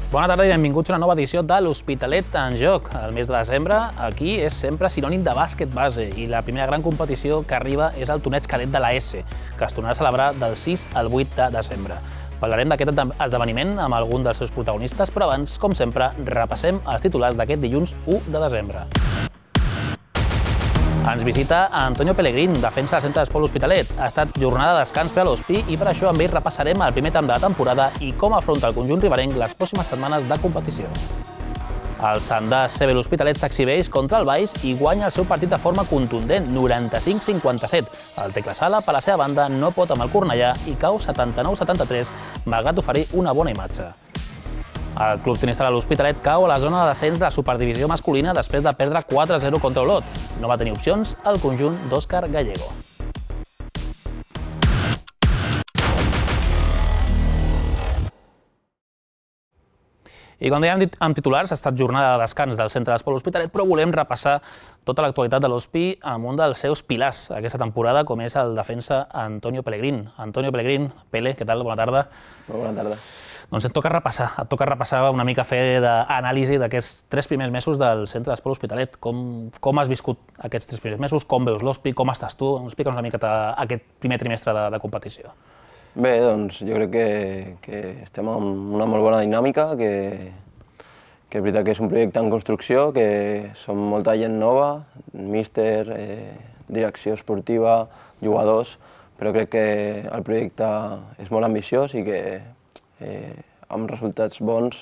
Bona tarda i benvinguts a una nova edició de l'Hospitalet en Joc. El mes de desembre aquí és sempre sinònim de bàsquet base i la primera gran competició que arriba és el torneig cadet de la S, que es tornarà a celebrar del 6 al 8 de desembre. Parlarem d'aquest esdeveniment amb algun dels seus protagonistes, però abans, com sempre, repassem els titulars d'aquest dilluns 1 de desembre. Ens visita Antonio Pellegrín, defensa del centre d'esport L'Hospitalet. Ha estat jornada de descans per a l'Hospi i per això amb ell repassarem el primer tram de la temporada i com afronta el conjunt riberenc les pròximes setmanes de competició. El Sandà CB L'Hospitalet s'exhibeix contra el Baix i guanya el seu partit de forma contundent, 95-57. El Tecla Sala, per la seva banda, no pot amb el Cornellà i cau 79-73, malgrat oferir una bona imatge. El club tenista de l'Hospitalet cau a la zona de descens de la superdivisió masculina després de perdre 4-0 contra Olot. No va tenir opcions el conjunt d'Òscar Gallego. I com dèiem amb titulars, ha estat jornada de descans del centre d'esport L'Hospitalet, però volem repassar tota l'actualitat de l'Hospi amb un dels seus pilars aquesta temporada, com és el defensa Antonio Pellegrín. Antonio Pellegrín, Pele, què tal? Bona tarda. Molt bona tarda. Doncs et toca repassar una mica, fer d'anàlisi d'aquests 3 primers mesos del centre d'esport L'Hospitalet. Com has viscut aquests 3 primers mesos? Com veus l'Hospi? Com estàs tu? Explica'ns una mica aquest primer trimestre de competició. Bé, doncs jo crec que estem en una molt bona dinàmica, que és veritat que és un projecte en construcció, que som molta gent nova, míster, direcció esportiva, jugadors, però crec que el projecte és molt ambiciós i que amb resultats bons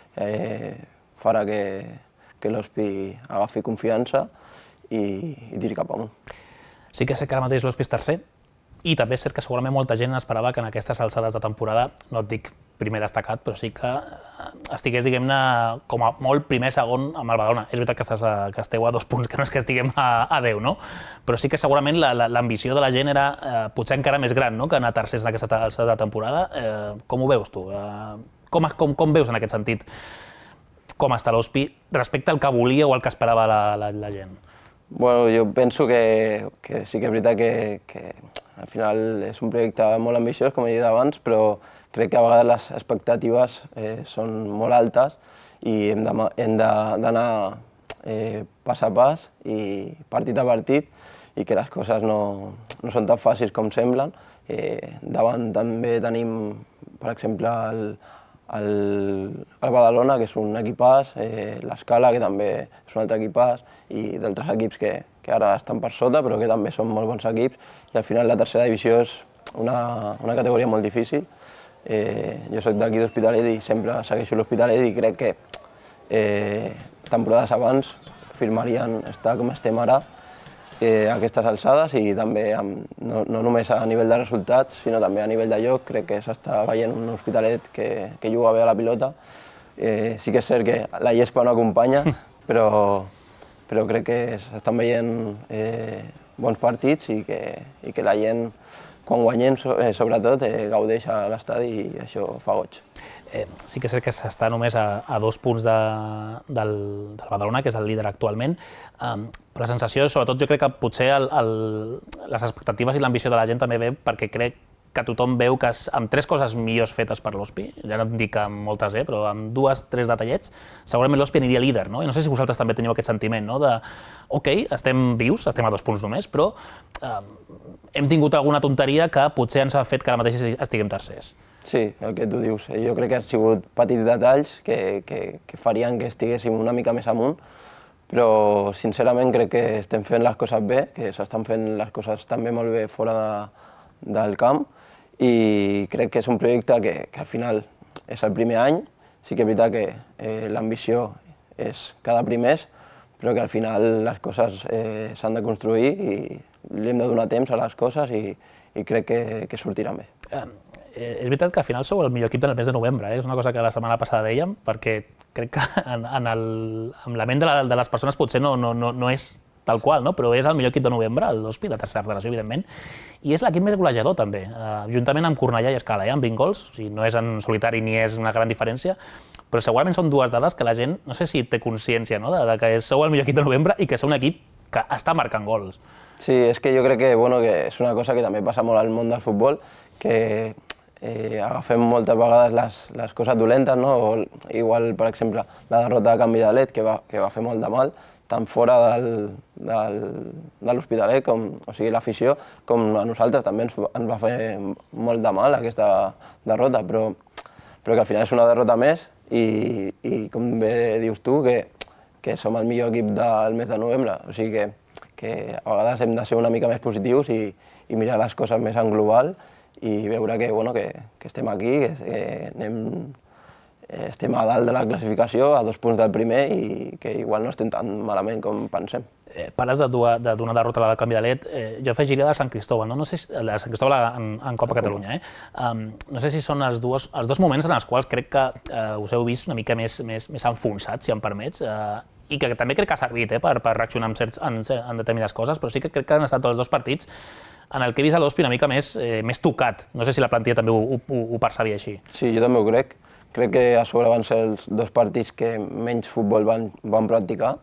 farà que l'Hospi agafi confiança i tiri cap amunt. Sí que sé que ara mateix l'Hospi és tercer i també és cert que segurament molta gent esperava que en aquestes alçades de temporada, no et dic primer destacat, però sí que estigués, diguem-ne, com a molt primer, segon amb el Badalona. És veritat que esteu a 2 punts, que no és que estiguem a 10, no? Però sí que segurament l'ambició de la gent era potser encara més gran, no?, que anar tercers en aquesta alçada de temporada. Com ho veus tu? Com veus en aquest sentit com està l'Hospi respecte al que volia o al que esperava la gent? Bueno, jo penso que sí que és veritat que al final és un projecte molt ambiciós, com he dit abans, però crec que a vegades les expectatives són molt altes i hem d'anar pas a pas i partit a partit i que les coses no són tan fàcils com semblen. Davant també tenim, per exemple, el Badalona, que és un equipàs, l'Escala, que també és un altre equipàs, i d'altres equips que ara estan per sota, però que també són molt bons equips, i al final la tercera divisió és una categoria molt difícil. Jo soc d'aquí d'Hospitalet i sempre segueixo l'Hospitalet i crec que temporades abans firmarien estar com estem ara, a aquestes alçades, i també no només a nivell de resultats, sinó també a nivell de joc. Crec que s'està veient un Hospitalet que juga bé a la pilota. Sí que és cert que la llespa no acompanya, però crec que s'estan veient bons partits i que la gent, quan guanyem, sobretot, gaudeix a l'estadi i això fa goig. Sí que és cert que s'està només a 2 punts del Badalona, que és el líder actualment, però la sensació, sobretot, jo crec que potser les expectatives i l'ambició de la gent també ve perquè crec que tothom veu que amb 3 coses millors fetes per l'Hospi, ja no em dic amb moltes, però amb 2-3 detallets, segurament l'Hospi aniria líder, no? I no sé si vosaltres també teniu aquest sentiment, no?, de, ok, estem vius, estem a 2 punts només, però hem tingut alguna tonteria que potser ens ha fet que ara mateix estiguem tercers. Sí, el que tu dius. Jo crec que han sigut petits detalls que farien que estiguéssim una mica més amunt, però sincerament crec que estem fent les coses bé, que s'estan fent les coses també molt bé fora del camp, i crec que és un projecte que al final és el primer any. Sí que és veritat que l'ambició és cada primers, però que al final les coses s'han de construir i li hem de donar temps a les coses i crec que sortiran bé. És veritat que al final sou el millor equip del mes de novembre, és una cosa que la setmana passada dèiem, perquè crec que en la ment de les persones potser no és tal qual, però és el millor equip de novembre, l'Hospi, la tercera federació, evidentment, i és l'equip més golejador també, juntament amb Cornellà i Escala, amb 20 gols, o sigui, no és en solitari ni és una gran diferència, però segurament són 2 dades que la gent, no sé si té consciència, de que sou el millor equip de novembre i que sou un equip que està marcant gols. Sí, és que jo crec que és una cosa que també passa molt al món del futbol, que agafem moltes vegades les coses dolentes, no? Igual, per exemple, la derrota de Canvi de Led, que va fer molt de mal, tant fora de l'Hospitalet, o sigui, l'afició, com a nosaltres també ens va fer molt de mal aquesta derrota, però que al final és una derrota més i com bé dius tu, que som el millor equip del mes de novembre, o sigui que a vegades hem de ser una mica més positius i mirar les coses més en global i veure que estem aquí, que estem a dalt de la classificació, a 2 punts del primer i que igual no estem tan malament com pensem. Parles d'una derrota a la Canvi de Led, jo afegiria de Sant Cristóbal, no? sé si, de Sant Cristóbal en Copa Catalunya. No sé si són els dos moments en els quals crec que us heu vist una mica més enfonsats, si em permets, i que també crec que ha servit per reaccionar en determinades coses, però sí que crec que han estat els dos partits en el que he vist a l'Hospi una mica més tocat. No sé si la plantilla també ho percebia així. Sí, jo també ho crec. Crec que a sobre van ser els 2 partits que menys futbol van practicar.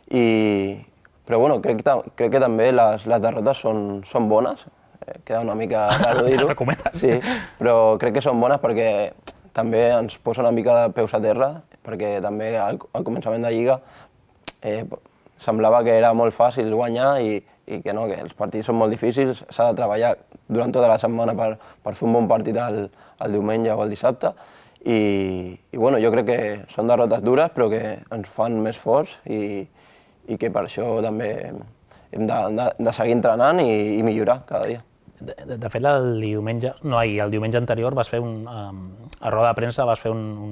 Però bueno, crec que també les derrotes són bones. Queda una mica raro dir-ho. Sí, però crec que són bones perquè també ens posa una mica de peus a terra, perquè també al començament de Lliga semblava que era molt fàcil guanyar i que no, que els partits són molt difícils, s'ha de treballar durant tota la setmana per fer un bon partit el diumenge o el dissabte. I bueno, jo crec que són derrotes dures, però que ens fan més forts i que per això també hem de seguir entrenant i millorar cada dia. De fet, el diumenge anterior vas fer a roda de premsa vas fer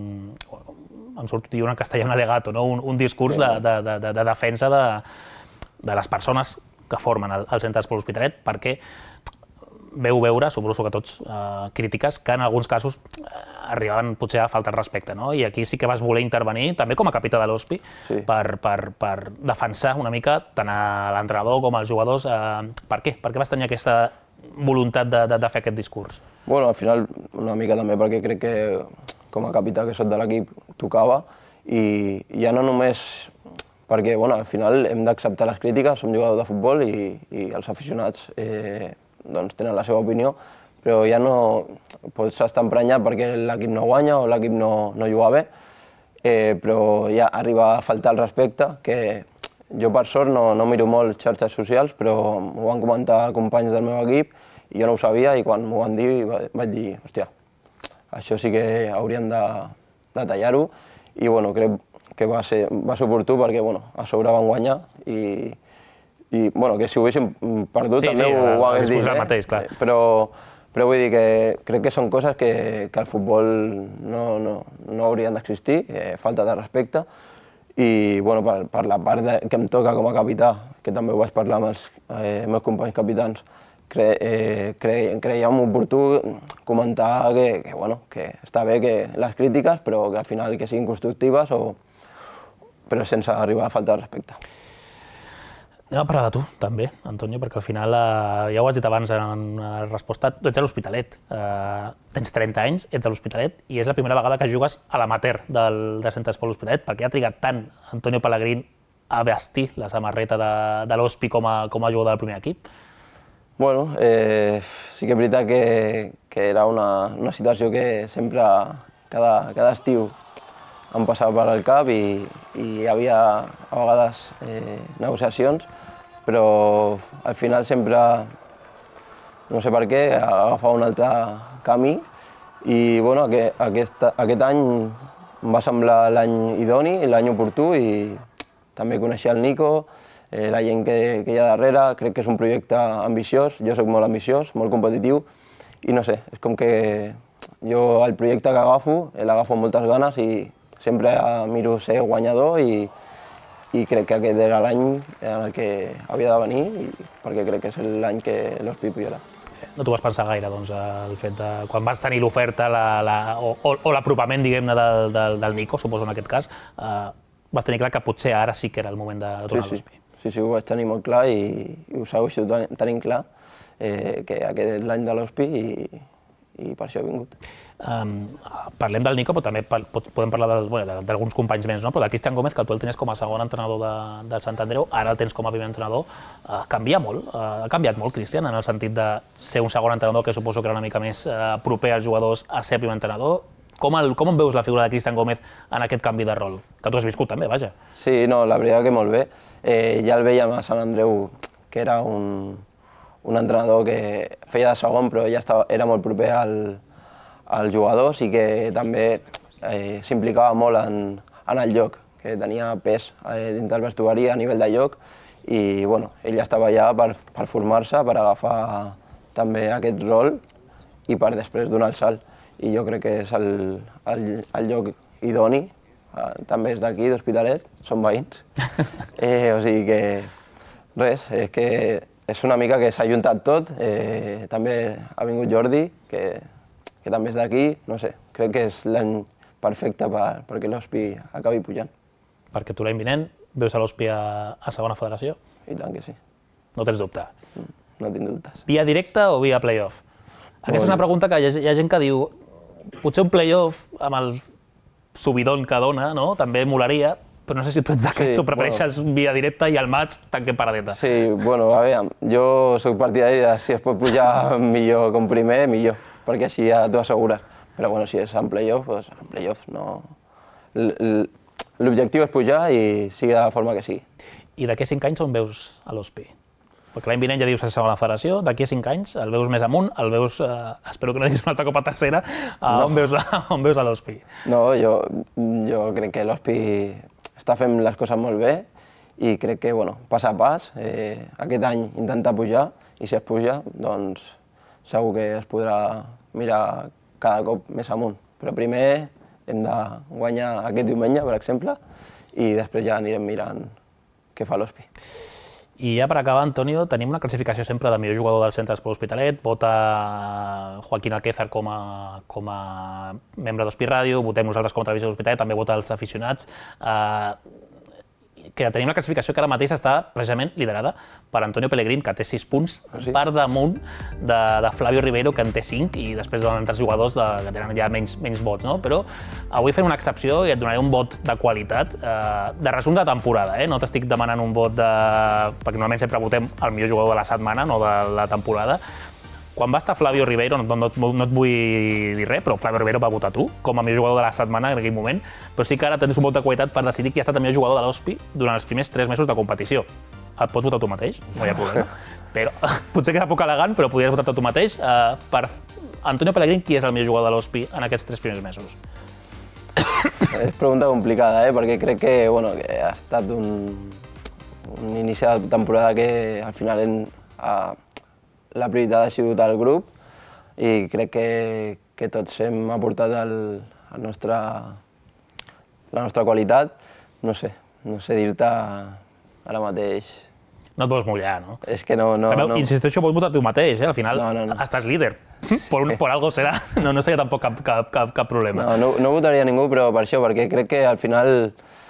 em surt dir en castellà un alegato, un discurs de defensa de les persones que formen el Centre d'Esport L'Hospitalet, perquè veu veure, suposo que tots, crítiques que en alguns casos arribaven potser a falta de respecte, no? I aquí sí que vas voler intervenir, també com a capità de l'Hospi, per defensar una mica tant a l'entrenador com als jugadors. Per què? Per què vas tenir aquesta voluntat de fer aquest discurs? Bueno, al final una mica també perquè crec que com a capità que soc de l'equip tocava i ja no només perquè al final hem d'acceptar les crítiques, som jugadors de futbol i els aficionats tenen la seva opinió, però ja no pots estar emprenyat perquè l'equip no guanya o l'equip no juga bé, però ja arriba a faltar el respecte, que jo per sort no miro molt xarxes socials, però m'ho van comentar companys del meu equip i jo no ho sabia i quan m'ho van dir vaig dir, hòstia, això sí que hauríem de tallar-ho i crec que va ser oportú perquè a sobre van guanyar i que si ho haguéssim perdut també ho hagués dit, però vull dir que crec que són coses que al futbol no haurien d'existir, falta de respecte i per la part que em toca com a capità, que també ho vaig parlar amb els meus companys capitans, creiem oportú comentar que està bé que les crítiques, però que al final que siguin constructives però sense arribar a falta de respecte. Anem a parlar de tu, també, Antonio, perquè al final, ja ho has dit abans en la resposta, tu ets a l'Hospitalet, tens 30 anys, ets a l'Hospitalet i és la primera vegada que jugues a l'amateur del Centre d'Esport L'Hospitalet. Per què ha trigat tant Antonio Pellegrín a vestir la samarreta de l'Hospi com a jugador del primer equip? Bueno, sí que és veritat que era una situació que sempre, cada estiu, em passava per al cap i hi havia a vegades negociacions, però al final sempre, no sé per què, agafava un altre camí i aquest any em va semblar l'any idoni, l'any oportú i també coneixia el Nico, la gent que hi ha darrere, crec que és un projecte ambiciós, jo soc molt ambiciós, molt competitiu i no sé, és com que jo el projecte que l'agafo amb moltes ganes i sempre miro ser guanyador i crec que aquest era l'any en el que havia de venir perquè crec que és l'any que l'Hospi pujarà. No t'ho vas pensar gaire, doncs, el fet de quan vas tenir l'oferta o l'apropament, diguem-ne, del Nico, suposo en aquest cas, vas tenir clar que potser ara sí que era el moment de tornar a l'Hospi. Sí, ho vaig tenir molt clar i ho segueixo tenint clar, que aquest és l'any de l'Hospi i per això he vingut. Parlem del Nico, però també podem parlar d'alguns companys més, no? Però del Cristian Gómez, que tu el tenies com a segon entrenador del Sant Andreu, ara el tens com a primer entrenador, canvia molt, ha canviat molt, Cristian, en el sentit de ser un segon entrenador que suposo que era una mica més proper als jugadors a ser primer entrenador. Com en veus la figura de Cristian Gómez en aquest canvi de rol? Que tu has viscut també, vaja. Sí, no, la veritat que molt bé. Ja el veiem a Sant Andreu, que era un entrenador que feia de segon, però ja era molt proper als jugadors i que també s'implicava molt en el joc, que tenia pes dins del vestuari a nivell de joc i bueno, ell estava allà per formar-se, per agafar també aquest rol i per després donar el salt. I jo crec que és el lloc idoni, també és d'aquí, d'Hospitalet, som veïns. O sigui que res, és que és una mica que s'ha ajuntat tot, també ha vingut Jordi, que també és d'aquí, no sé, crec que és l'any perfecte perquè l'Hospi acabi pujant. Perquè tu l'any vinent veus a l'Hospi a segona federació? I tant que sí. No tens dubte? No tinc dubtes. Via directa o via playoff? Aquesta és una pregunta que hi ha gent que diu potser un playoff amb el subidon que dona, no? També molaria, però no sé si tu ets d'aquests o prefereixes via directa i al maig tanquem paradeta. Sí, bueno, a veure, jo soc partidari de si es pot pujar millor com primer, millor, perquè així ja t'ho assegures. Però bueno, si és en playoff, doncs en playoff no... L'objectiu és pujar i sigui de la forma que sigui. I d'aquí a 5 anys on veus a l'Hospi? Perquè l'any vinent ja dius a segona federació, d'aquí a 5 anys el veus més amunt, el veus, espero que no diguis una altra copa tercera, on veus a l'Hospi? No, jo crec que l'Hospi està fent les coses molt bé i crec que, bueno, pas a pas, aquest any intentar pujar i si es puja, doncs segur que es podrà mirar cada cop més amunt. Però primer hem de guanyar aquest diumenge, per exemple, i després ja anirem mirant què fa l'Hospi. I ja per acabar, Antonio, tenim una classificació sempre de millor jugador del Centre d'Esport Hospitalet, vota Joaquín Alquézar com a membre d'Hospi Ràdio, votem nosaltres com a televisió d'Hospitalet, també vota els aficionats, que tenim la classificació que ara mateix està precisament liderada per Antonio Pellegrín, que té 6 punts, per damunt de Flavio Ribeiro, que en té 5, i després donen altres jugadors que tenen ja menys vots, no? Però avui fem una excepció i et donaré un vot de qualitat, de resum de temporada, no t'estic demanant un vot perquè normalment sempre votem el millor jugador de la setmana, no de la temporada. Quan va estar Flavio Ribeiro, no et vull dir res, però Flavio Ribeiro va votar tu com a millor jugador de la setmana en aquell moment, però sí que ara tens un vot de qualitat per decidir qui ha estat el millor jugador de l'Hospi durant els primers 3 mesos de competició. Et pots votar tu mateix, no hi ha problema. Però potser queda poc elegant, però podries votar tu mateix. Per Antonio Pellegrín, qui és el millor jugador de l'Hospi en aquests 3 primers mesos? És pregunta complicada, perquè crec que ha estat un inici de temporada que al final la prioritat ha sigut el grup i crec que tots hem aportat la nostra qualitat. No sé dir-te ara mateix. No et vols mullar, no? És que no. Insisteixo, pots votar tu mateix, al final estàs líder. Por algo serà, no seria tampoc cap problema. No votaria ningú, però per això, perquè crec que al final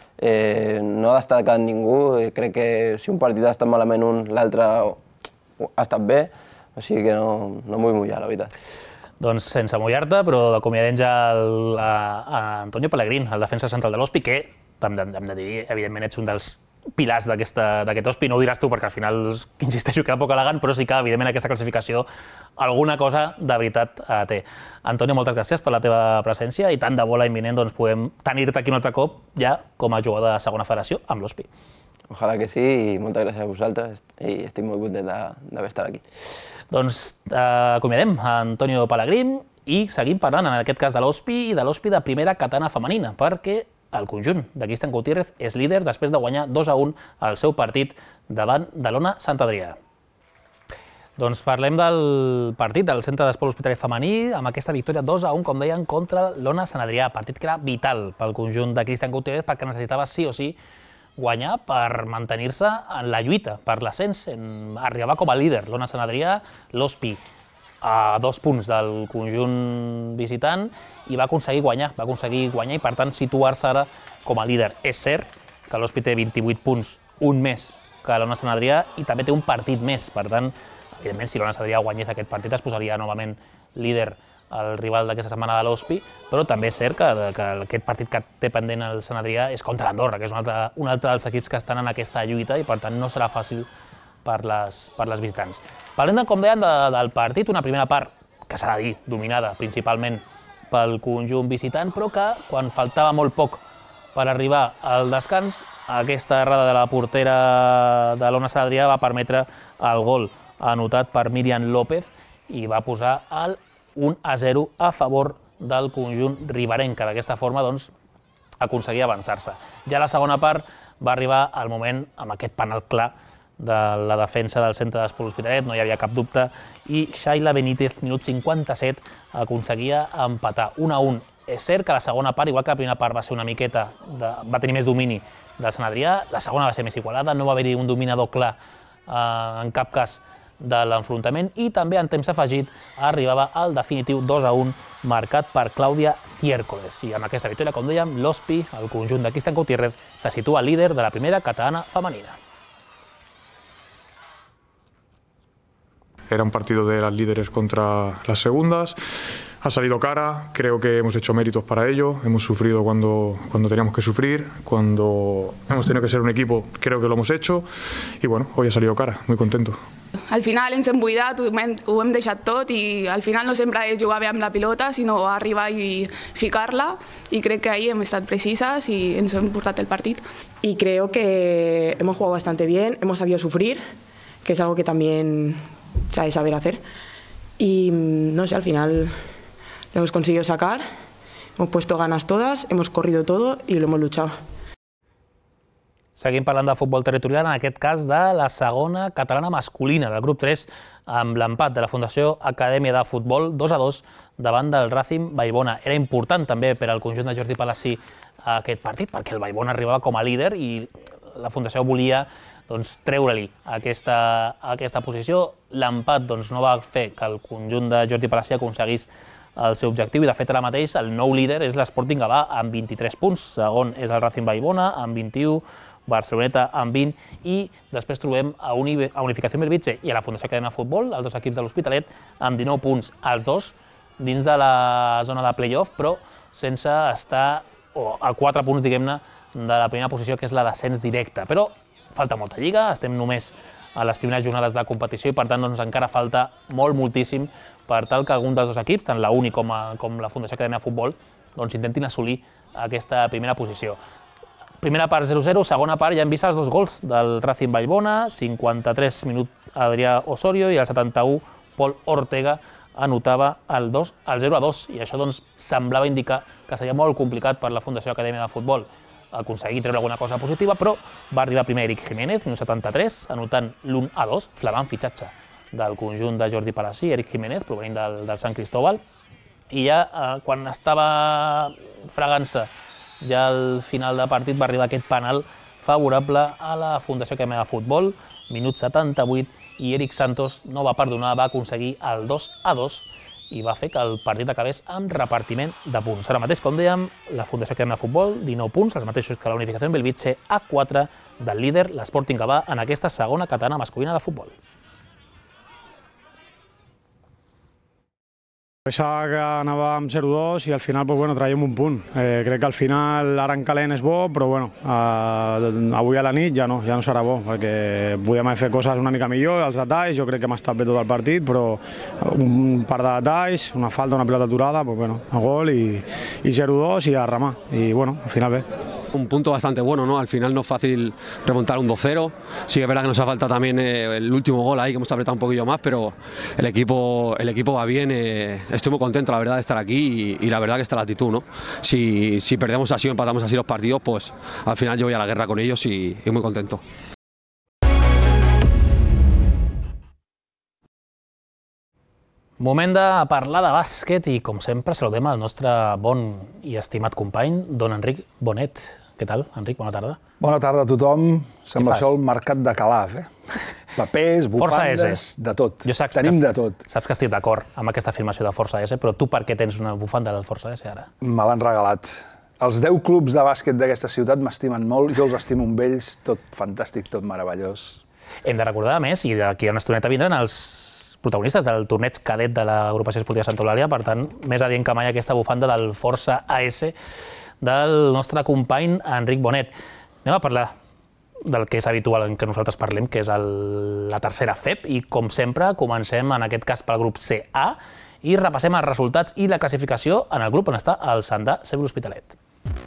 no ha destacat ningú. Crec que si un partit ha estat malament l'altre ha estat bé. O sigui que no em vull mullar, la veritat. Doncs sense mullar-te, però acomiadem ja a Antonio Pellegrín, el defensa central de l'Hospi, que, hem de dir, evidentment ets un dels pilars d'aquest Hospi, no ho diràs tu perquè al final, insisteixo, queda poc elegant, però sí que, evidentment, aquesta classificació alguna cosa de veritat té. Antonio, moltes gràcies per la teva presència i tant de bo l'any vinent podem tenir-te aquí un altre cop ja com a jugador de segona federació amb l'Hospi. Ojalà que sí i moltes gràcies a vosaltres i estic molt content d'haver estat aquí. Doncs acomiadem a Antonio Pellegrín i seguim parlant, en aquest cas, de l'Hospi i de l'Hospi de primera katana femenina, perquè el conjunt de Cristian Gutiérrez és líder després de guanyar 2-1 el seu partit davant de l'Ona Sant Adrià. Doncs parlem del partit del Centre d'Esport Hospitalet femení amb aquesta victòria 2-1, com deien, contra l'Ona Sant Adrià, partit que era vital pel conjunt de Cristian Gutiérrez perquè necessitava sí o sí guanyar per mantenir-se en la lluita per l'ascens, arribar com a líder. L'Ona Sant Adrià, l'Hospi a 2 punts del conjunt visitant i va aconseguir guanyar i per tant situar-se ara com a líder. És cert que l'Hospi té 28 punts, un més que l'Ona Sant Adrià i també té un partit més, per tant, evidentment, si l'Ona Sant Adrià guanyés aquest partit es posaria novament líder el rival d'aquesta setmana de l'Hospi, però també és cert que aquest partit que té pendent el Sant Adrià és contra l'Andorra, que és un altre dels equips que estan en aquesta lluita i per tant no serà fàcil per les visitants. Parlem, com deien, del partit, una primera part que s'ha de dir dominada principalment pel conjunt visitant, però que quan faltava molt poc per arribar al descans, aquesta errada de la portera de l'Ona Sant Adrià va permetre el gol anotat per Míriam López i va posar el 1-0 a favor del conjunt riberenc, que d'aquesta forma aconseguia avançar-se. Ja a la segona part va arribar el moment amb aquest penal clar de la defensa del centre d'Esport L'Hospitalet, no hi havia cap dubte, i Shaila Benítez, minut 57, aconseguia empatar 1-1. És cert que la segona part, igual que la primera part va ser una miqueta, va tenir més domini del Sant Adrià, la segona va ser més igualada, no va haver-hi un dominador clar en cap cas de l'enfrontament, i també en temps afegit arribava el definitiu 2-1 marcat per Clàudia Ciércoles. I amb aquesta victòria, com dèiem, l'Hospi, el conjunt de Cristian Gutiérrez, se situa líder de la primera catalana femenina. Era un partido de las líderes contra las segundas. Ha salido cara, creo que hemos hecho méritos para ello, hemos sufrido cuando teníamos que sufrir, cuando hemos tenido que ser un equipo, creo que lo hemos hecho y bueno, hoy ha salido cara, muy contento. Al final ens hem buidat, ho hem deixat tot i al final no sempre és jugar bé amb la pilota, sinó arribar i ficar-la, y crec que ahí hem estat precises y ens hem portat el partit. Y creo que hemos jugado bastante bien, hemos sabido sufrir, que es algo que también se ha de saber hacer. Y no sé, al final lo hemos conseguido sacar, hemos puesto ganas todas, hemos corrido todo y lo hemos luchado. Seguim parlant de futbol territorial, en aquest cas de la segona catalana masculina del grup 3, amb l'empat de la Fundació Acadèmia de Futbol 2-2 davant del Racing Vallbona. Era important també per al conjunt de Jordi Palací aquest partit, perquè el Vallbona arribava com a líder i la Fundació volia treure-li aquesta posició. L'empat no va fer que el conjunt de Jordi Palací aconseguís el seu objectiu i de fet ara mateix el nou líder és l'Sporting Gavà amb 23 punts, segon és el Racing Vallbona amb 21, Barceloneta amb 20 i després trobem a Unificació Belvitge i a la Fundació Acadèmia de Futbol, els dos equips de l'Hospitalet, amb 19 punts, els dos dins de la zona de play-off, però sense estar a 4 punts, diguem-ne, de la primera posició, que és la d'ascens directe. Però falta molta lliga, estem només a les primeres jornades de competició i per tant encara falta moltíssim per tal que algun dels dos equips, tant la Uni com la Fundació Acadèmia de Futbol, intentin assolir aquesta primera posició. Primera part 0-0, segona part ja hem vist els dos gols del Racing Vallbona, 53 minuts Adrià Osorio i al 71 Pol Ortega anotava el 0-2 i això semblava indicar que seria molt complicat per la Fundació Acadèmia de Futbol aconseguir treure alguna cosa positiva, però va arribar primer Eric Jiménez, minut 73, anotant l'1-2, flamant fitxatge del conjunt de Jordi Palací, Eric Jiménez, provenint del Sant Cristóbal, i ja quan estava fregant-se ja al final de partit va arribar aquest penal favorable a la Fundació Acadèmia de Futbol, minut 78, i Eric Santos no va perdonar, va aconseguir el 2-2 i va fer que el partit acabés amb repartiment de punts. Ara mateix, com dèiem, la Fundació Acadèmia de Futbol, 19 punts, els mateixos que la Unificació Belvitge, a 4 del líder, l'Sporting Gavà, en aquesta segona catalana masculina de futbol. Pensava que anava amb 0-2 i al final traiem un punt. Crec que al final ara en calent és bo, però avui a la nit ja no serà bo, perquè podíem haver fet coses una mica millor, els detalls, jo crec que hem estat bé tot el partit, però un par de detalls, una falta, una pilota aturada, a gol i 0-2 i a remar, i al final bé. Un punto bastante bueno, ¿no? Al final no es fácil remontar un 2-0. Sí que es verdad que nos ha faltado también el último gol ahí, que hemos apretado un poquillo más, pero el equipo va bien. Estoy muy contento, la verdad, de estar aquí y la verdad que está la actitud, ¿no? Si perdemos así o empatamos así los partidos, pues al final yo voy a la guerra con ellos y muy contento. Moment de parlar de bàsquet i, com sempre, saludem el nostre bon i estimat company, don Enric Bonet. Què tal, Enric? Bona tarda. Bona tarda a tothom. Sembla això el mercat de Calaf, Papers, bufandes, de tot. Tenim de tot. Saps que estic d'acord amb aquesta afirmació de Força S, però tu per què tens una bufanda del Força S ara? Me l'han regalat. Els 10 clubs de bàsquet d'aquesta ciutat m'estimen molt, jo els estimo amb ells, tot fantàstic, tot meravellós. Hem de recordar, a més, i d'aquí a una estoneta vindran els protagonistes del torneig cadet de l'Agrupació Esportiva Santa Eulàlia, per tant, més adient que mai aquesta bufanda del Força AS del nostre company Enric Bonet. Anem a parlar del que és habitual en què nosaltres parlem, que és la tercera FEP, i com sempre comencem en aquest cas pel grup CA i repassem els resultats i la classificació en el grup on està el Sandà CB l'Hospitalet.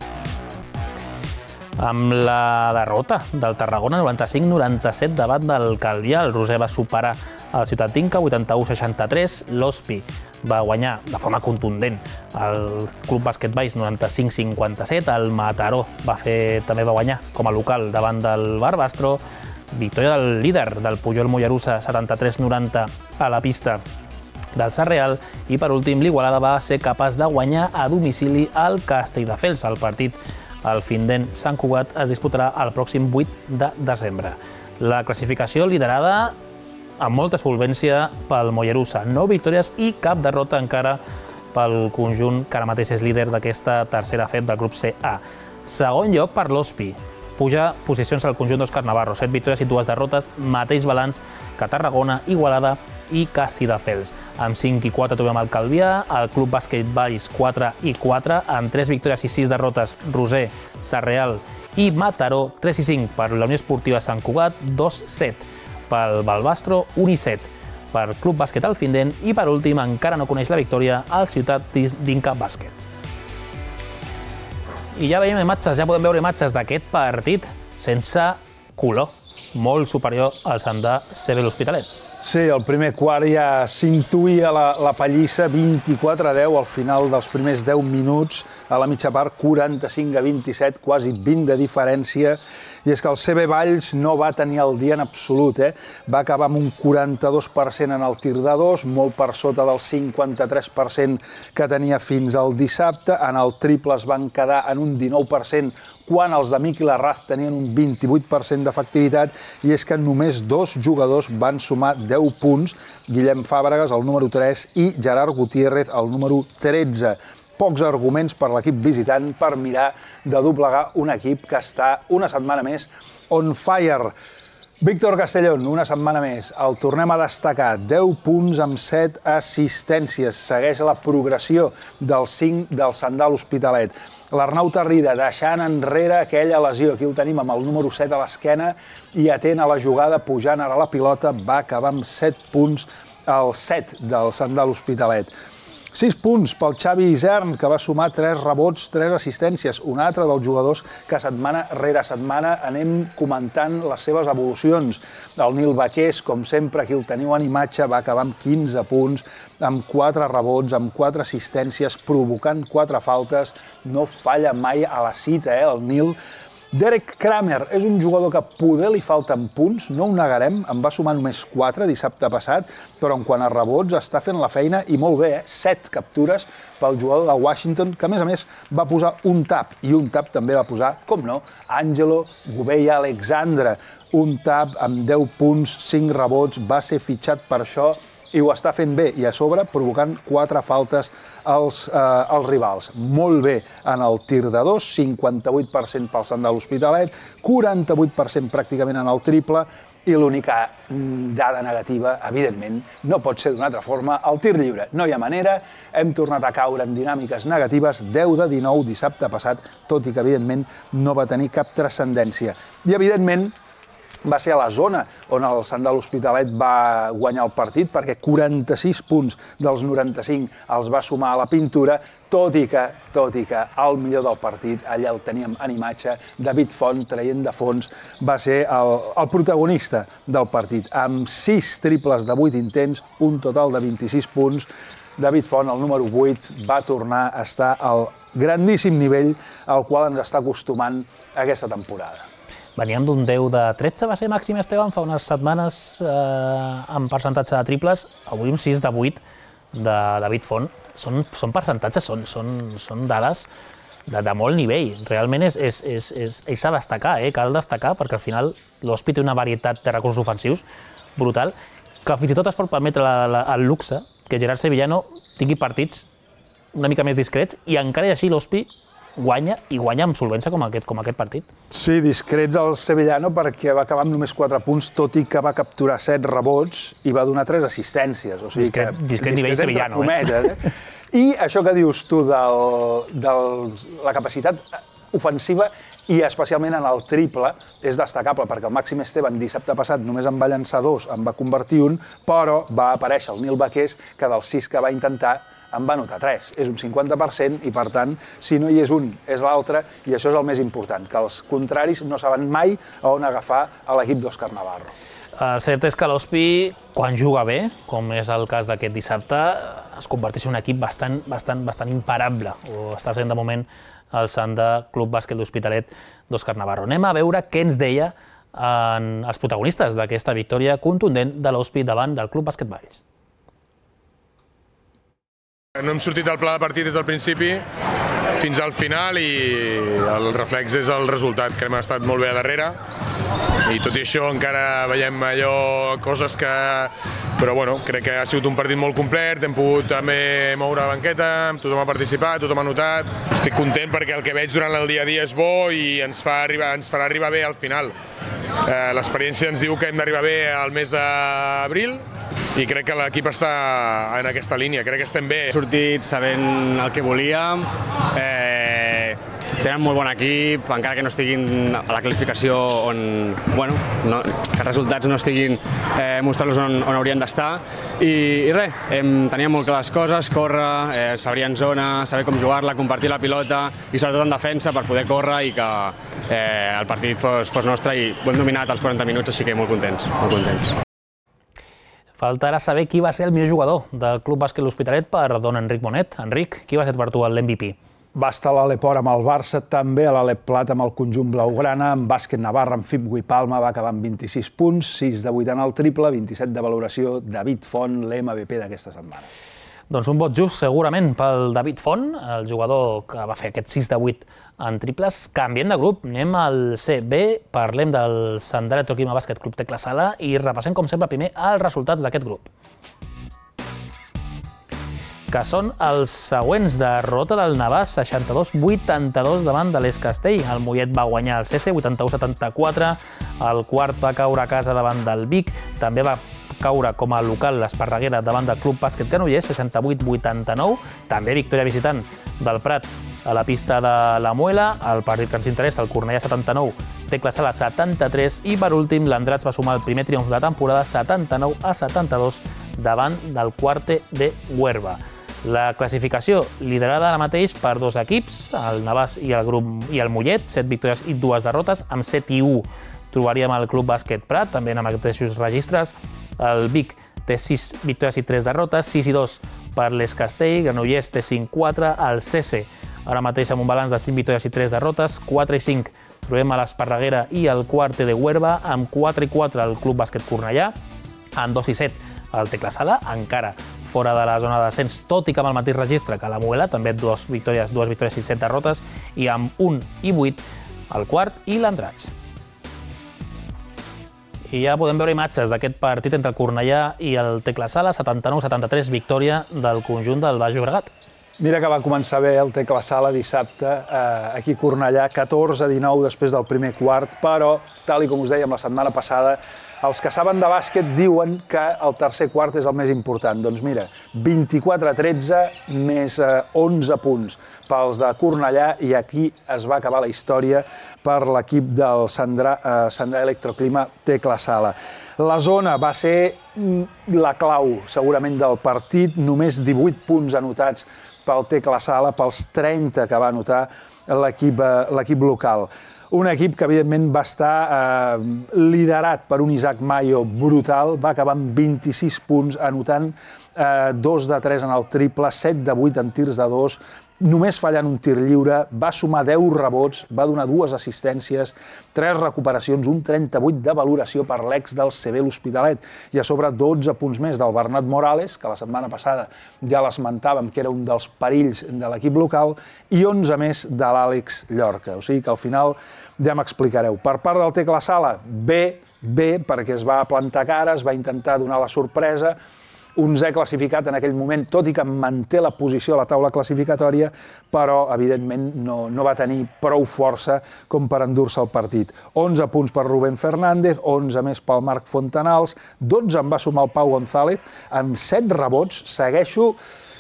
Amb la derrota del Tarragona 95-97 davant del Calvià, el Roser va superar el Ciutat d'Inca 81-63, l'Hospi va guanyar de forma contundent el Club Bàsquet Baix 95-57, el Mataró també va guanyar com a local davant del Barbastro, victòria del líder del Pujol Mollerussa 73-90 a la pista del Sarreal i per últim l'Igualada va ser capaç de guanyar a domicili al Castelldefels. El partit al Findent Sant Cugat es disputarà el pròxim 8 de desembre. La classificació liderada amb molta solvència pel Mollerussa, 9 victòries i cap derrota encara pel conjunt que ara mateix és líder d'aquesta tercera FEP del grup CA. Segon lloc per l'Hospi. Puja posicions al conjunt d'Òscar Navarro, 7 victòries i 2 derrotes, mateix balanç que Tarragona, Igualada i Castelldefels. Amb 5 i 4 trobem el Calvià, el Club Bàsquet Baix 4 i 4, amb 3 victòries i 6 derrotes, Roser, Sarreal i Mataró, 3 i 5 per la Unió Esportiva Sant Cugat, 2-7 pel Balbastro, 1 i 7 per Club Bàsquet Alfindent i per últim encara no coneix la victòria al Ciutat d'Inca Bàsquet. I ja veiem imatges, ja podem veure imatges d'aquest partit sense color, molt superior al Sandà CB l'Hospitalet. Sí, el primer quart ja s'intuïa la pallissa, 24-10 al final dels primers 10 minuts, a la mitja part 45-27, quasi 20 de diferència, i és que el CB Valls no va tenir el dia en absolut, va acabar amb un 42% en el tir de 2, molt per sota del 53% que tenia fins al dissabte, en el triple es van quedar en un 19%, quan els de Miqui Larraz tenien un 28% d'efectivitat, i és que només 2 jugadors van sumar 10 punts, Guillem Fàbregas, el número 3, i Gerard Gutiérrez, el número 13. Pocs arguments per l'equip visitant per mirar de doblegar un equip que està una setmana més on fire. Víctor Castellón, una setmana més, el tornem a destacar, 10 punts amb 7 assistències, segueix la progressió del 5 del Sandà l'Hospitalet. L'Arnau Tarrida deixant enrere aquella lesió, aquí el tenim amb el número 7 a l'esquena i atent a la jugada, pujant ara la pilota, va acabar amb 7 punts al 7 del Sandà l'Hospitalet. 6 punts pel Xavi Isern, que va sumar 3 rebots, 3 assistències. Un altre dels jugadors que setmana rere setmana anem comentant les seves evolucions. El Nil Baqués, com sempre, aquí el teniu en imatge, va acabar amb 15 punts, amb 4 rebots, amb 4 assistències, provocant 4 faltes. No falla mai a la cita, el Nil. Derek Kramer és un jugador que poder li falten punts, no ho negarem, en va sumar només 4 dissabte passat, però en quant a rebots està fent la feina i molt bé, 7 captures pel jugador de Washington, que a més va posar un tap, i un tap també va posar, com no, Angelo Gubella Alexandre, un tap amb 10 punts, 5 rebots, va ser fitxat per això, i ho està fent bé, i a sobre provocant 4 faltes als rivals. Molt bé en el tir de 2, 58% pel Sandà l'Hospitalet, 48% pràcticament en el triple, i l'única dada negativa, evidentment, no pot ser d'una altra forma, el tir lliure. No hi ha manera, hem tornat a caure en dinàmiques negatives, 10 de 19 dissabte passat, tot i que evidentment no va tenir cap transcendència. I evidentment, va ser a la zona on el Sandà l'Hospitalet va guanyar el partit, perquè 46 punts dels 95 els va sumar a la pintura, tot i que el millor del partit, allà el teníem en imatge, David Font, traient de fons, va ser el protagonista del partit, amb 6 triples de 8 intents, un total de 26 punts. David Font, el número 8, va tornar a estar al grandíssim nivell al qual ens està acostumant aquesta temporada. Veníem d'un 10 de 13, va ser màxim, Esteban, fa unes setmanes amb percentatge de triples, avui un 6 de 8 de David Font. Són percentatges, són dades de molt nivell. Realment és a destacar, cal destacar, perquè al final l'Hospi té una varietat de recursos ofensius brutal, que fins i tot es pot permetre el luxe que Gerard Sevillano tingui partits una mica més discrets, i encara i així l'Hospi guanya i guanya amb solvència com aquest partit. Sí, discrets al Sevillano perquè va acabar amb només 4 punts, tot i que va capturar 7 rebots i va donar 3 assistències. O sigui que discret nivell Sevillano. I això que dius tu de la capacitat ofensiva i especialment en el triple és destacable perquè el Màxim Esteban dissabte passat només en va llançar 2, en va convertir 1, però va aparèixer el Nil Baqués que dels 6 que va intentar en va anotar 3. És un 50% i, per tant, si no hi és un, és l'altre, i això és el més important, que els contraris no saben mai a on agafar a l'equip d'Òscar Navarro. Cert és que l'Hospi, quan juga bé, com és el cas d'aquest dissabte, es converteix en un equip bastant imparable, o està sent de moment el Sanda Club Bàsquet d'Hospitalet d'Òscar Navarro. Anem a veure què ens deia els protagonistes d'aquesta victòria contundent de l'Hospi davant del Club Bàsquet Valls. No hem sortit del pla de partit des del principi fins al final i el reflex és el resultat, que hem estat molt bé a darrere i tot i això encara veiem coses que... Però bueno, crec que ha sigut un partit molt complet, hem pogut també moure la banqueta, tothom ha participat, tothom ha notat. Estic content perquè el que veig durant el dia a dia és bo i ens farà arribar bé al final. L'experiència ens diu que hem d'arribar bé al mes d'abril i crec que l'equip està en aquesta línia, crec que estem bé. Hem sortit sabent el que volíem, tenen molt bon equip, encara que no estiguin a la classificació on, bueno, que els resultats no estiguin mostrant-los on haurien d'estar. I res, teníem molt clar les coses, córrer, saber en zona, saber com jugar-la, compartir la pilota i sobretot en defensa per poder córrer i que el partit fos nostre i ho hem dominat als 40 minuts, així que molt contents, molt contents. Falta ara saber qui va ser el millor jugador del Club Bàsquet L'Hospitalet per don Enric Bonet. Enric, qui va ser per tu l'MVP? Va estar a l'Alep Or amb el Barça, també a l'Alep Plat amb el conjunt blaugrana, amb bàsquet Navarra, amb FIP Guipalma, va acabar amb 26 punts, 6 de 8 en el triple, 27 de valoració, David Font, l'MVP d'aquesta setmana. Doncs un vot just segurament pel David Font, el jugador que va fer aquest 6 de 8 en triples. Canviem de grup, anem al CB, parlem del Sant Electroquima Bàsquet Club Tecla Sala i repassem com sempre primer els resultats d'aquest grup, que són els següents. Derrota del Navàs, 62-82 davant de l'Es Castell. El Mollet va guanyar el CC, 81-74. El quart va caure a casa davant del Vic. També va caure com a local l'Esparreguera davant del Club Bàsquet Granollers, 68-89. També victòria visitant del Prat a la pista de la Muela. El partit que ens interessa, el Cornellà 79, Tecla Sala 73 i per últim l'Andratx va sumar el primer triomf de temporada 79-72 davant del Quarte de Huerva. La classificació liderada ara mateix per 2 equips, el Navàs i el Mollet, 7 victòries i 2 derrotes, amb 7 i 1 trobaríem el Club Bàsquet Prat, també amb els mateixos registres. El Vic té 6 victòries i 3 derrotes, 6 i 2 per l'Es Castell, Granollers té 5-4, el CC ara mateix amb un balanç de 5 victòries i 3 derrotes, 4 i 5 trobem a l'Esparreguera i el Quarte de Huerva, amb 4 i 4 el Club Bàsquet Cornellà, amb 2 i 7 el Tecla Sala, encara fora de la zona de descens, tot i que amb el mateix registre que la Muela, també 2 victòries i 7 derrotes, i amb 1 i 8 el quart i l'Andratx. I ja podem veure imatges d'aquest partit entre el Cornellà i el Tecla Sala, 79-73, victòria del conjunt del Baix Llobregat. Mira que va començar bé el Tecla Sala dissabte, aquí a Cornellà, 14-19 després del primer quart, però, tal com us dèiem la setmana passada, els que saben de bàsquet diuen que el tercer quart és el més important. Doncs mira, 24-13 més 11 punts pels de Cornellà i aquí es va acabar la història per l'equip del Sandra Electroclima Tecla Sala. La zona va ser la clau, segurament, del partit, només 18 punts anotats pel Tecla Sala, pels 30 que va anotar l'equip local. Un equip que, evidentment, va estar liderat per un Isaac Mayo brutal, va acabar amb 26 punts, anotant 2 de 3 en el triple, 7 de 8 en tirs de 2, només fallant un tir lliure, va sumar 10 rebots, va donar 2 assistències, 3 recuperacions, un 38 de valoració per l'ex del CB L'Hospitalet i a sobre 12 punts més del Bernat Morales, que la setmana passada ja l'esmentàvem que era un dels perills de l'equip local, i 11 més de l'Àlex Llorca. O sigui que al final ja m'explicareu. Per part del Tecla Sala, bé, perquè es va plantar cara, es va intentar donar la sorpresa. 11è classificat en aquell moment, tot i que manté la posició a la taula classificatòria, però, evidentment, no va tenir prou força com per endur-se el partit. 11 punts per Rubén Fernández, 11 més pel Marc Fontanals, 12 en va sumar el Pau González, amb 7 rebots. Segueixo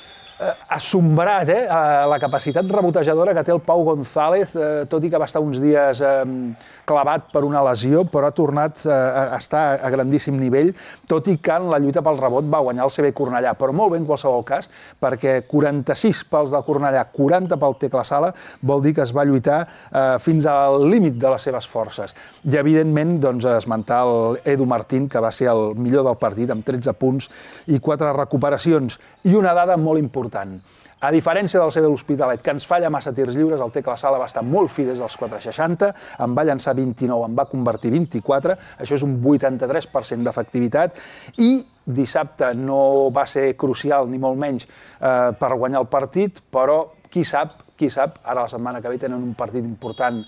assombrat, la capacitat rebotejadora que té el Pau González, tot i que va estar uns dies clavat per una lesió, però ha tornat a estar a grandíssim nivell, tot i que en la lluita pel rebot va guanyar el CB Cornellà, però molt bé en qualsevol cas, perquè 46 pels del Cornellà, 40 pel Tecla Sala, vol dir que es va lluitar fins al límit de les seves forces. I, evidentment, esmentar el Edu Martín, que va ser el millor del partit, amb 13 punts i 4 recuperacions. I una dada molt important. A diferència del CB l'Hospitalet, que ens falla massa tirs lliures, el Tecla Sala va estar molt fi des dels 4,60, en va llançar 29, en va convertir 24, això és un 83% d'efectivitat, i dissabte no va ser crucial, ni molt menys, per guanyar el partit, però qui sap, ara la setmana que ve tenen un partit important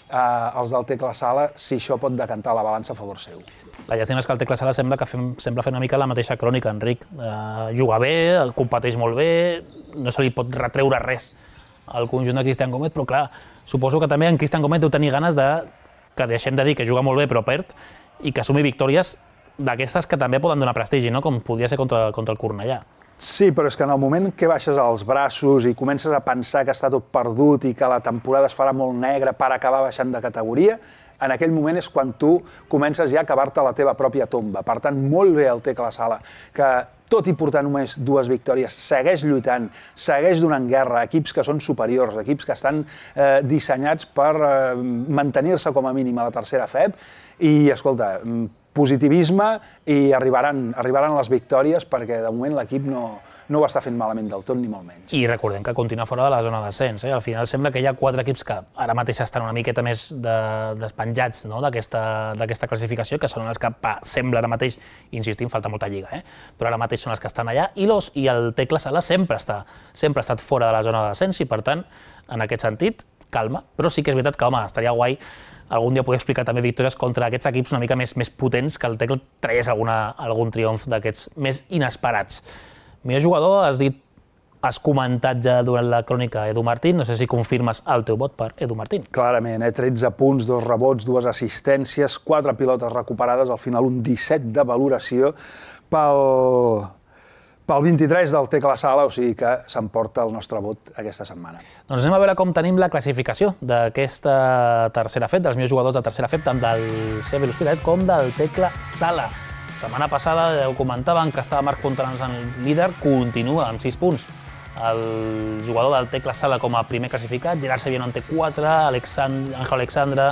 els del Tecla Sala, si això pot decantar la balança a favor seu. La llàstima és que el Tecla Sala sembla fer una mica la mateixa crònica, Enric. Juga bé, competeix molt bé, no se li pot retreure res al conjunt de Cristian Gómez, però clar, suposo que també en Cristian Gómez deu tenir ganes que deixem de dir que juga molt bé però perd i que assumi victòries d'aquestes que també poden donar prestigi, com podria ser contra el Cornellà. Sí, però és que en el moment que baixes els braços i comences a pensar que està tot perdut i que la temporada es farà molt negra per acabar baixant de categoria, en aquell moment és quan tu comences ja a cavar-te la teva pròpia tomba. Per tant, molt bé el Tecla Sala, que tot i portar només 2 victòries, segueix lluitant, segueix donant guerra a equips que són superiors, equips que estan dissenyats per mantenir-se com a mínim a la tercera FEB. I, escolta, positivisme i arribaran les victòries perquè de moment l'equip no ho està fent malament del tot, ni molt menys. I recordem que continua fora de la zona d'ascens. Al final sembla que hi ha 4 equips que ara mateix estan una miqueta més despenjats d'aquesta classificació, que són els que sembla ara mateix, insistim, falta molta lliga, però ara mateix són els que estan allà, i el Tecla Sala sempre ha estat fora de la zona d'ascens i, per tant, en aquest sentit, calma. Però sí que és veritat que, home, estaria guai algun dia poder explicar també victòries contra aquests equips una mica més potents, que el Tecla traiés algun triomf d'aquests més inesperats. Millor jugador, has comentat ja durant la crònica Edu Martín, no sé si confirmes el teu vot per Edu Martín. Clarament, 13 punts, 2 rebots, 2 assistències, 4 pilotes recuperades, al final un 17 de valoració pel 23 del Tecla Sala, o sigui que s'emporta el nostre vot aquesta setmana. Doncs anem a veure com tenim la classificació d'aquesta tercera FEB, dels millors jugadors de tercera FEB, tant del CB l'Hospitalet com del Tecla Sala. La setmana passada ho comentaven que estava Marc Fontanals en líder, continua amb 6 punts. El jugador del Tecla Sala com a primer classificat, Gerard Sevillano en té 4, Ángel Alexandre,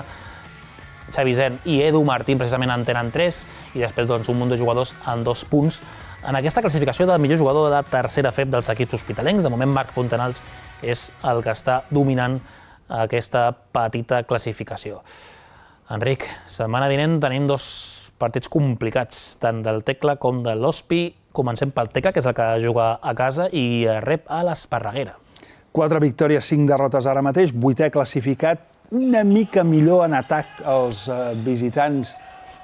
Xavi Zen i Edu Martín precisament en tenen 3, i després un munt de jugadors en 2 punts. En aquesta classificació del millor jugador de tercera FEB dels equips hospitalencs, de moment Marc Fontanals és el que està dominant aquesta petita classificació. Enric, setmana vinent tenim 2 partits complicats, tant del Tecla com de l'Hospi. Comencem pel Tecla, que és el que juga a casa i rep a l'Esparreguera. 4 victòries, 5 derrotes ara mateix, 8è classificat, una mica millor en atac els visitants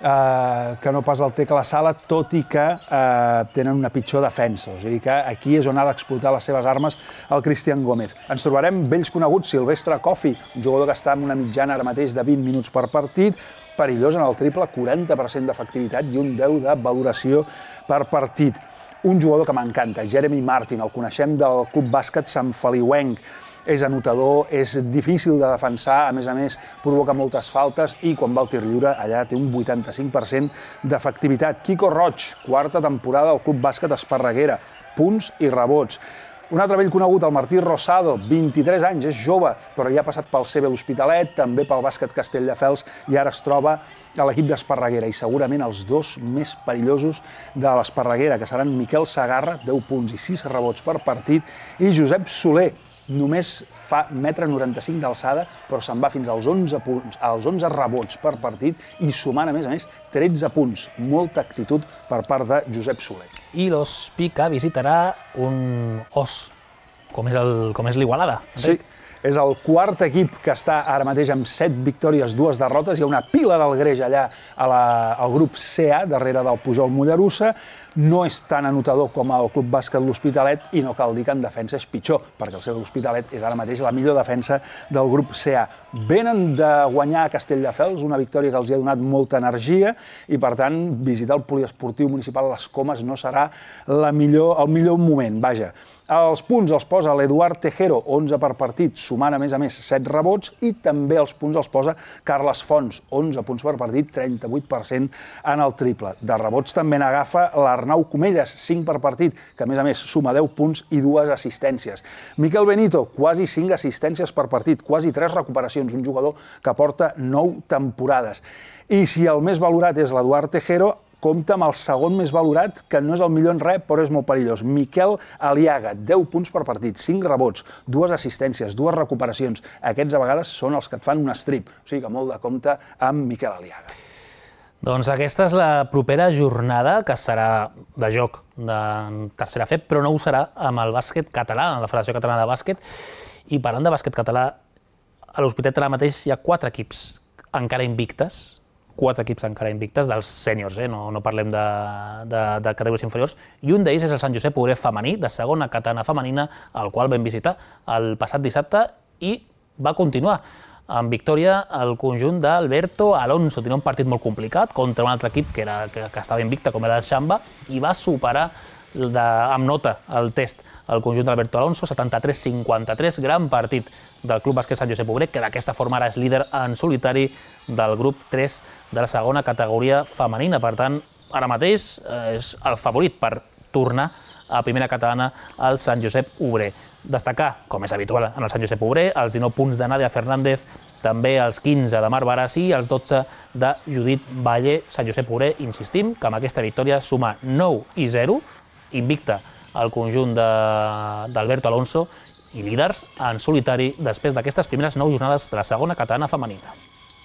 que no pas el Tecla Sala, tot i que tenen una pitjor defensa. O sigui que aquí és on ha d'explotar les seves armes el Cristian Gómez. Ens trobarem vells coneguts, Silvestre Cofi, un jugador que està amb una mitjana ara mateix de 20 minuts per partit, perillós en el triple, 40% d'efectivitat i un 10 de valoració per partit. Un jugador que m'encanta, Jeremy Martin, el coneixem del Club Bàsquet Sant Feliuenc. És anotador, és difícil de defensar, a més, provoca moltes faltes i quan va al tir lliure allà té un 85% d'efectivitat. Quico Roig, 4a temporada al Club Bàsquet Esparreguera, punts i rebots. Un altre vell conegut, el Martí Rosado, 23 anys, és jove, però ja ha passat pel CB l'Hospitalet, també pel Bàsquet Castelldefels i ara es troba a l'equip d'Esparreguera i segurament els 2 més perillosos de l'Esparreguera, que seran Miquel Sagarra, 10 punts i 6 rebots per partit, i Josep Soler, només fa 1,95 m d'alçada, però se'n va fins als 11 rebots per partit i sumant, a més, 13 punts. Molta actitud per part de Josep Soler. I l'Hospi que visitarà un os, com és l'Igualada. Sí, És el quart equip que està ara mateix amb 7 victòries, 2 derrotes. Hi ha una pila del greix allà al grup CA, darrere del Pujol Mollerussa. No és tan anotador com el Club Bàsquet L'Hospitalet i no cal dir que en defensa és pitjor, perquè el seu L'Hospitalet és ara mateix la millor defensa del grup CA. Venen de guanyar a Castelldefels, una victòria que els ha donat molta energia i, per tant, visitar el poliesportiu municipal Les Comes no serà el millor moment. Vaja, els punts els posa l'Eduard Tejero, 11 per partit, sumant a més 7 rebots, i també els punts els posa Carles Fons, 11 punts per partit, 38% en el triple. De rebots també n'agafa l'Arnau Comelles, 5 per partit, que a més suma 10 punts i 2 assistències. Miquel Benito, quasi 5 assistències per partit, quasi 3 recuperacions, un jugador que porta 9 temporades. I si el més valorat és l'Eduard Tejero, compta amb el segon més valorat, que no és el millor en res, però és molt perillós. Miquel Aliaga, 10 punts per partit, 5 rebots, 2 assistències, 2 recuperacions. Aquests a vegades són els que et fan un strip. O sigui que molt de compte amb Miquel Aliaga. Doncs aquesta és la propera jornada, que serà de joc de tercera FEP, però no ho serà amb el bàsquet català, amb la Federació Catalana de Bàsquet. I parlant de bàsquet català, a l'Hospitalet ara mateix hi ha 4 equips encara invictes, 4 equips encara invictes dels sèniors, no parlem de categories inferiors, i un d'ells és el Sant Josep Obrer femení, de segona catalana femenina, el qual vam visitar el passat dissabte i va continuar amb victòria el conjunt d'Alberto Alonso. Tenia un partit molt complicat contra un altre equip que estava invicte, com era el Xamba, i va superar amb nota el test el conjunt d'Alberto Alonso, 73-53, gran partit del Club Bàsquet Sant Josep Obrer, que d'aquesta forma ara és líder en solitari del grup 3 de la segona categoria femenina. Per tant, ara mateix és el favorit per tornar a primera catalana al Sant Josep Obrer. Destacar, com és habitual en el Sant Josep Obrer, els 19 punts de Nàdia Fernández, també els 15 de Mar Barassi i els 12 de Judit Valle. Sant Josep Obrer, insistim, que amb aquesta victòria suma 9-0, invicta el conjunt d'Alberto Alonso i líders en solitari després d'aquestes primeres 9 jornades de la segona catalana femenina.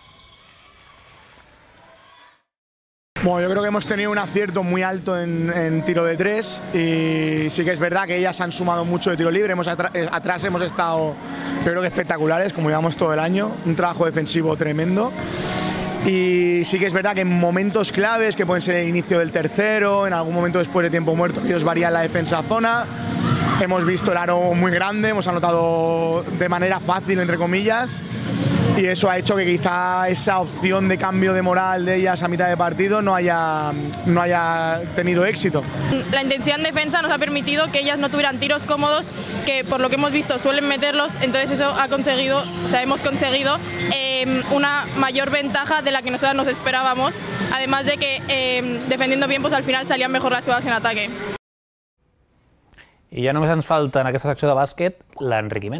Bueno, yo creo que hemos tenido un acierto muy alto en tiro de 3 y sí que es verdad que ellas han sumado mucho de tiro libre. Atrás hemos estado, yo creo que espectaculares, como llevamos todo el año, un trabajo defensivo tremendo. Y sí que es verdad que en momentos claves, que pueden ser el inicio del tercero, en algún momento después de tiempo muerto, ellos varían la defensa a zona. Hemos visto el aro muy grande, hemos anotado de manera fácil, entre comillas, y eso ha hecho que quizá esa opción de cambio de moral de ellas a mitad de partido no haya tenido éxito. La intensidad en defensa nos ha permitido que ellas no tuvieran tiros cómodos, que por lo que hemos visto suelen meterlos, entonces eso hemos conseguido una mayor ventaja de la que nosotros nos esperábamos, además de que defendiendo bien, pues al final salían mejor las jugadas en ataque. I ja només ens falta en aquesta secció de bàsquet l'enriquiment.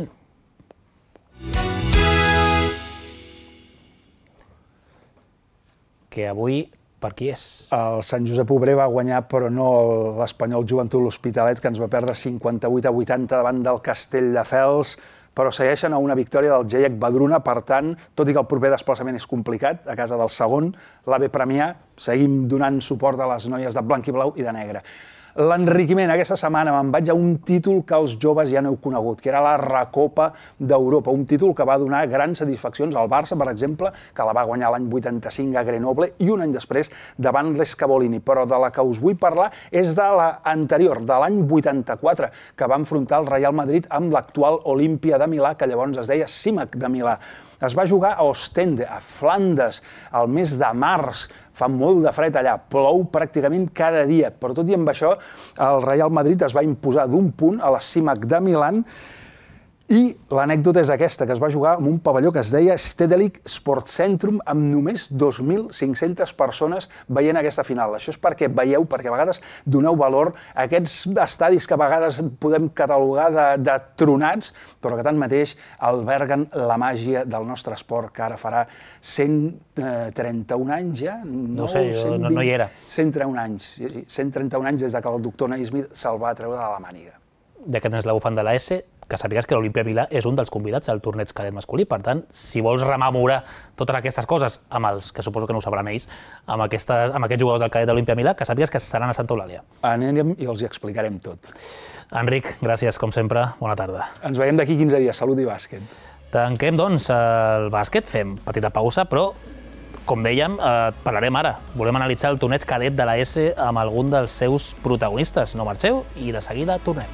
Que avui per qui és? El Sant Josep Obrer va guanyar, però no l'Espanyol Joventut L'Hospitalet, que ens va perdre 58-80 davant del Castelldefels, però segueixen a una victòria del GEIEC Badruna. Per tant, tot i que el proper desplaçament és complicat, a casa del segon, l'AB Premià, seguim donant suport a les noies de blanc i blau i de negre. L'enriquiment aquesta setmana me'n vaig a un títol que els joves ja n'heu conegut, que era la Recopa d'Europa, un títol que va donar grans satisfaccions al Barça, per exemple, que la va guanyar l'any 85 a Grenoble i un any després davant l'Escavolini. Però de la que us vull parlar és de l'anterior, de l'any 84, que va enfrontar el Real Madrid amb l'actual Olímpia de Milà, que llavors es deia CIMAC de Milà. Es va jugar a Ostende, a Flandes, al mes de març. Fa molt de fred allà, plou pràcticament cada dia, però tot i amb això el Real Madrid es va imposar d'un punt a la CIMAC de Milan. I l'anècdota és aquesta, que es va jugar en un pavelló que es deia Stedelijk Sportcentrum amb només 2.500 persones veient aquesta final. Això és perquè veieu, perquè a vegades doneu valor a aquests estadis que a vegades podem catalogar de tronats, però que tanmateix alberguen la màgia del nostre esport, que ara farà 131 anys ja? No sé, no hi era. 131 anys. 131 anys des que el doctor Naismith se'l va treure de la màniga. Ja que tens la bufanda de la S, que sàpigues que l'Olímpia Milà és un dels convidats al torneig cadet masculí. Per tant, si vols rememorar totes aquestes coses, amb els que suposo que no ho sabran ells, amb aquests jugadors del cadet de l'Olímpia Milà, que sàpigues que seran a Santa Eulàlia. Anem i els hi explicarem tot. Enric, gràcies, com sempre. Bona tarda. Ens veiem d'aquí 15 dies. Salut i bàsquet. Tanquem, doncs, el bàsquet, fem petita pausa, però, com dèiem, parlarem ara. Volem analitzar el torneig cadet de la S amb algun dels seus protagonistes. No marxeu i de seguida tornem.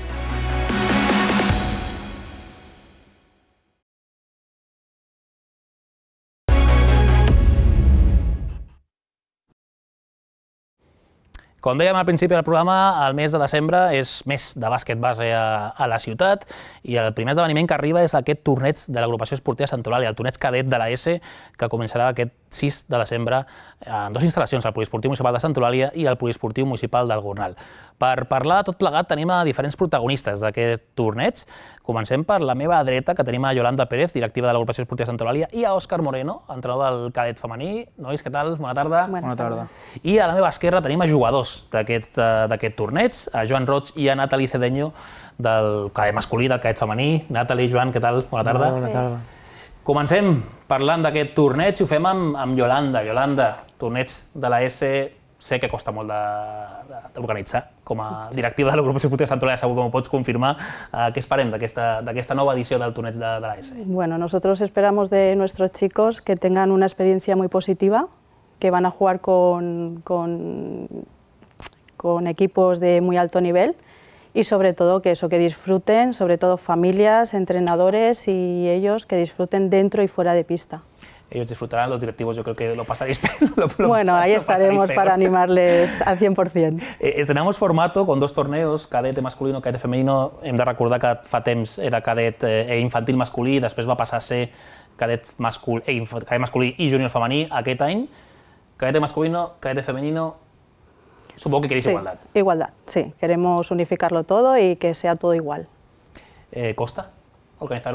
Com dèiem al principi del programa, el mes de desembre és mes de bàsquet base a la ciutat i el primer esdeveniment que arriba és aquest torneig de l'agrupació esportiva Sant Eulàlia, el torneig cadet de la S, que començarà aquest 6 de desembre en dues instal·lacions, el Poliesportiu Municipal de Sant Eulàlia i el Poliesportiu Municipal del Gornal. Per parlar de tot plegat tenim a diferents protagonistes d'aquest torneig. Comencem per la meva dreta, que tenim a Yolanda Pérez, directiva de l'agrupació esportiva Sant Eulàlia, i a Òscar Moreno, entrenador del cadet femení. Nois, què tal? Bona tarda. Bona tarda. I a la meva esquerra tenim a jugadors d'aquest torneig, a Joan Roig i a Nathalie Cedeño, del cadet masculí, del cadet femení. Nathalie, Joan, què tal? Bona tarda. Bona tarda. Comencem parlant d'aquest torneig i ho fem amb Yolanda. Yolanda, torneig de la S, sé que costa molt d'organitzar. Com a directiva de l'agrupació esportiva Sant Eulàlia, segur que m'ho pots confirmar. Què esperem d'aquesta nova edició del torneig de la S? Bueno, nosotros esperamos de nuestros chicos que tengan una experiencia muy positiva, que van a jugar con equipos de muy alto nivel y sobre todo que disfruten, sobre todo familias, entrenadores y ellos que disfruten dentro y fuera de pista. Ellos disfrutarán, los directivos yo creo que lo pasaréis Bueno, ahí estaremos para animarles al 100%. Estrenamos formato con dos torneos, cadete masculino, cadete femenino. Hem de recordar que fa temps era cadet infantil masculí, després va passar a ser cadet masculí i júnior femení aquest any. Cadete masculino, cadete femenino. Supongo que queréis igualdad. Igualdad, sí. Queremos unificarlo todo y que sea todo igual. ¿Costa organizar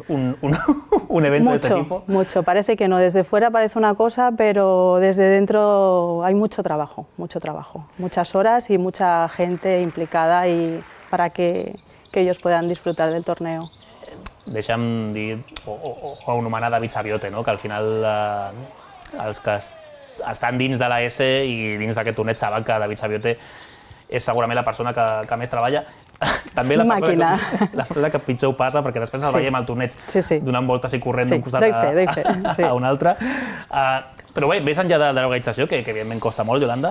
un evento de este tipo? Mucho. Parece que no. Desde fuera parece una cosa, pero desde dentro hay mucho trabajo. Muchas horas y mucha gente implicada y para que ellos puedan disfrutar del torneo. Deixa'm dir, o anomenar David Sabiote, no? Que al final els que estan dins de la S i dins d'aquest torneig saben que David Sabiote és segurament la persona que més treballa. També la persona que pitjor ho passa, perquè després el veiem al torneig donant voltes i corrent d'un costat a un altre. Però bé, més enllà de l'organització, que evidentment costa molt, Yolanda,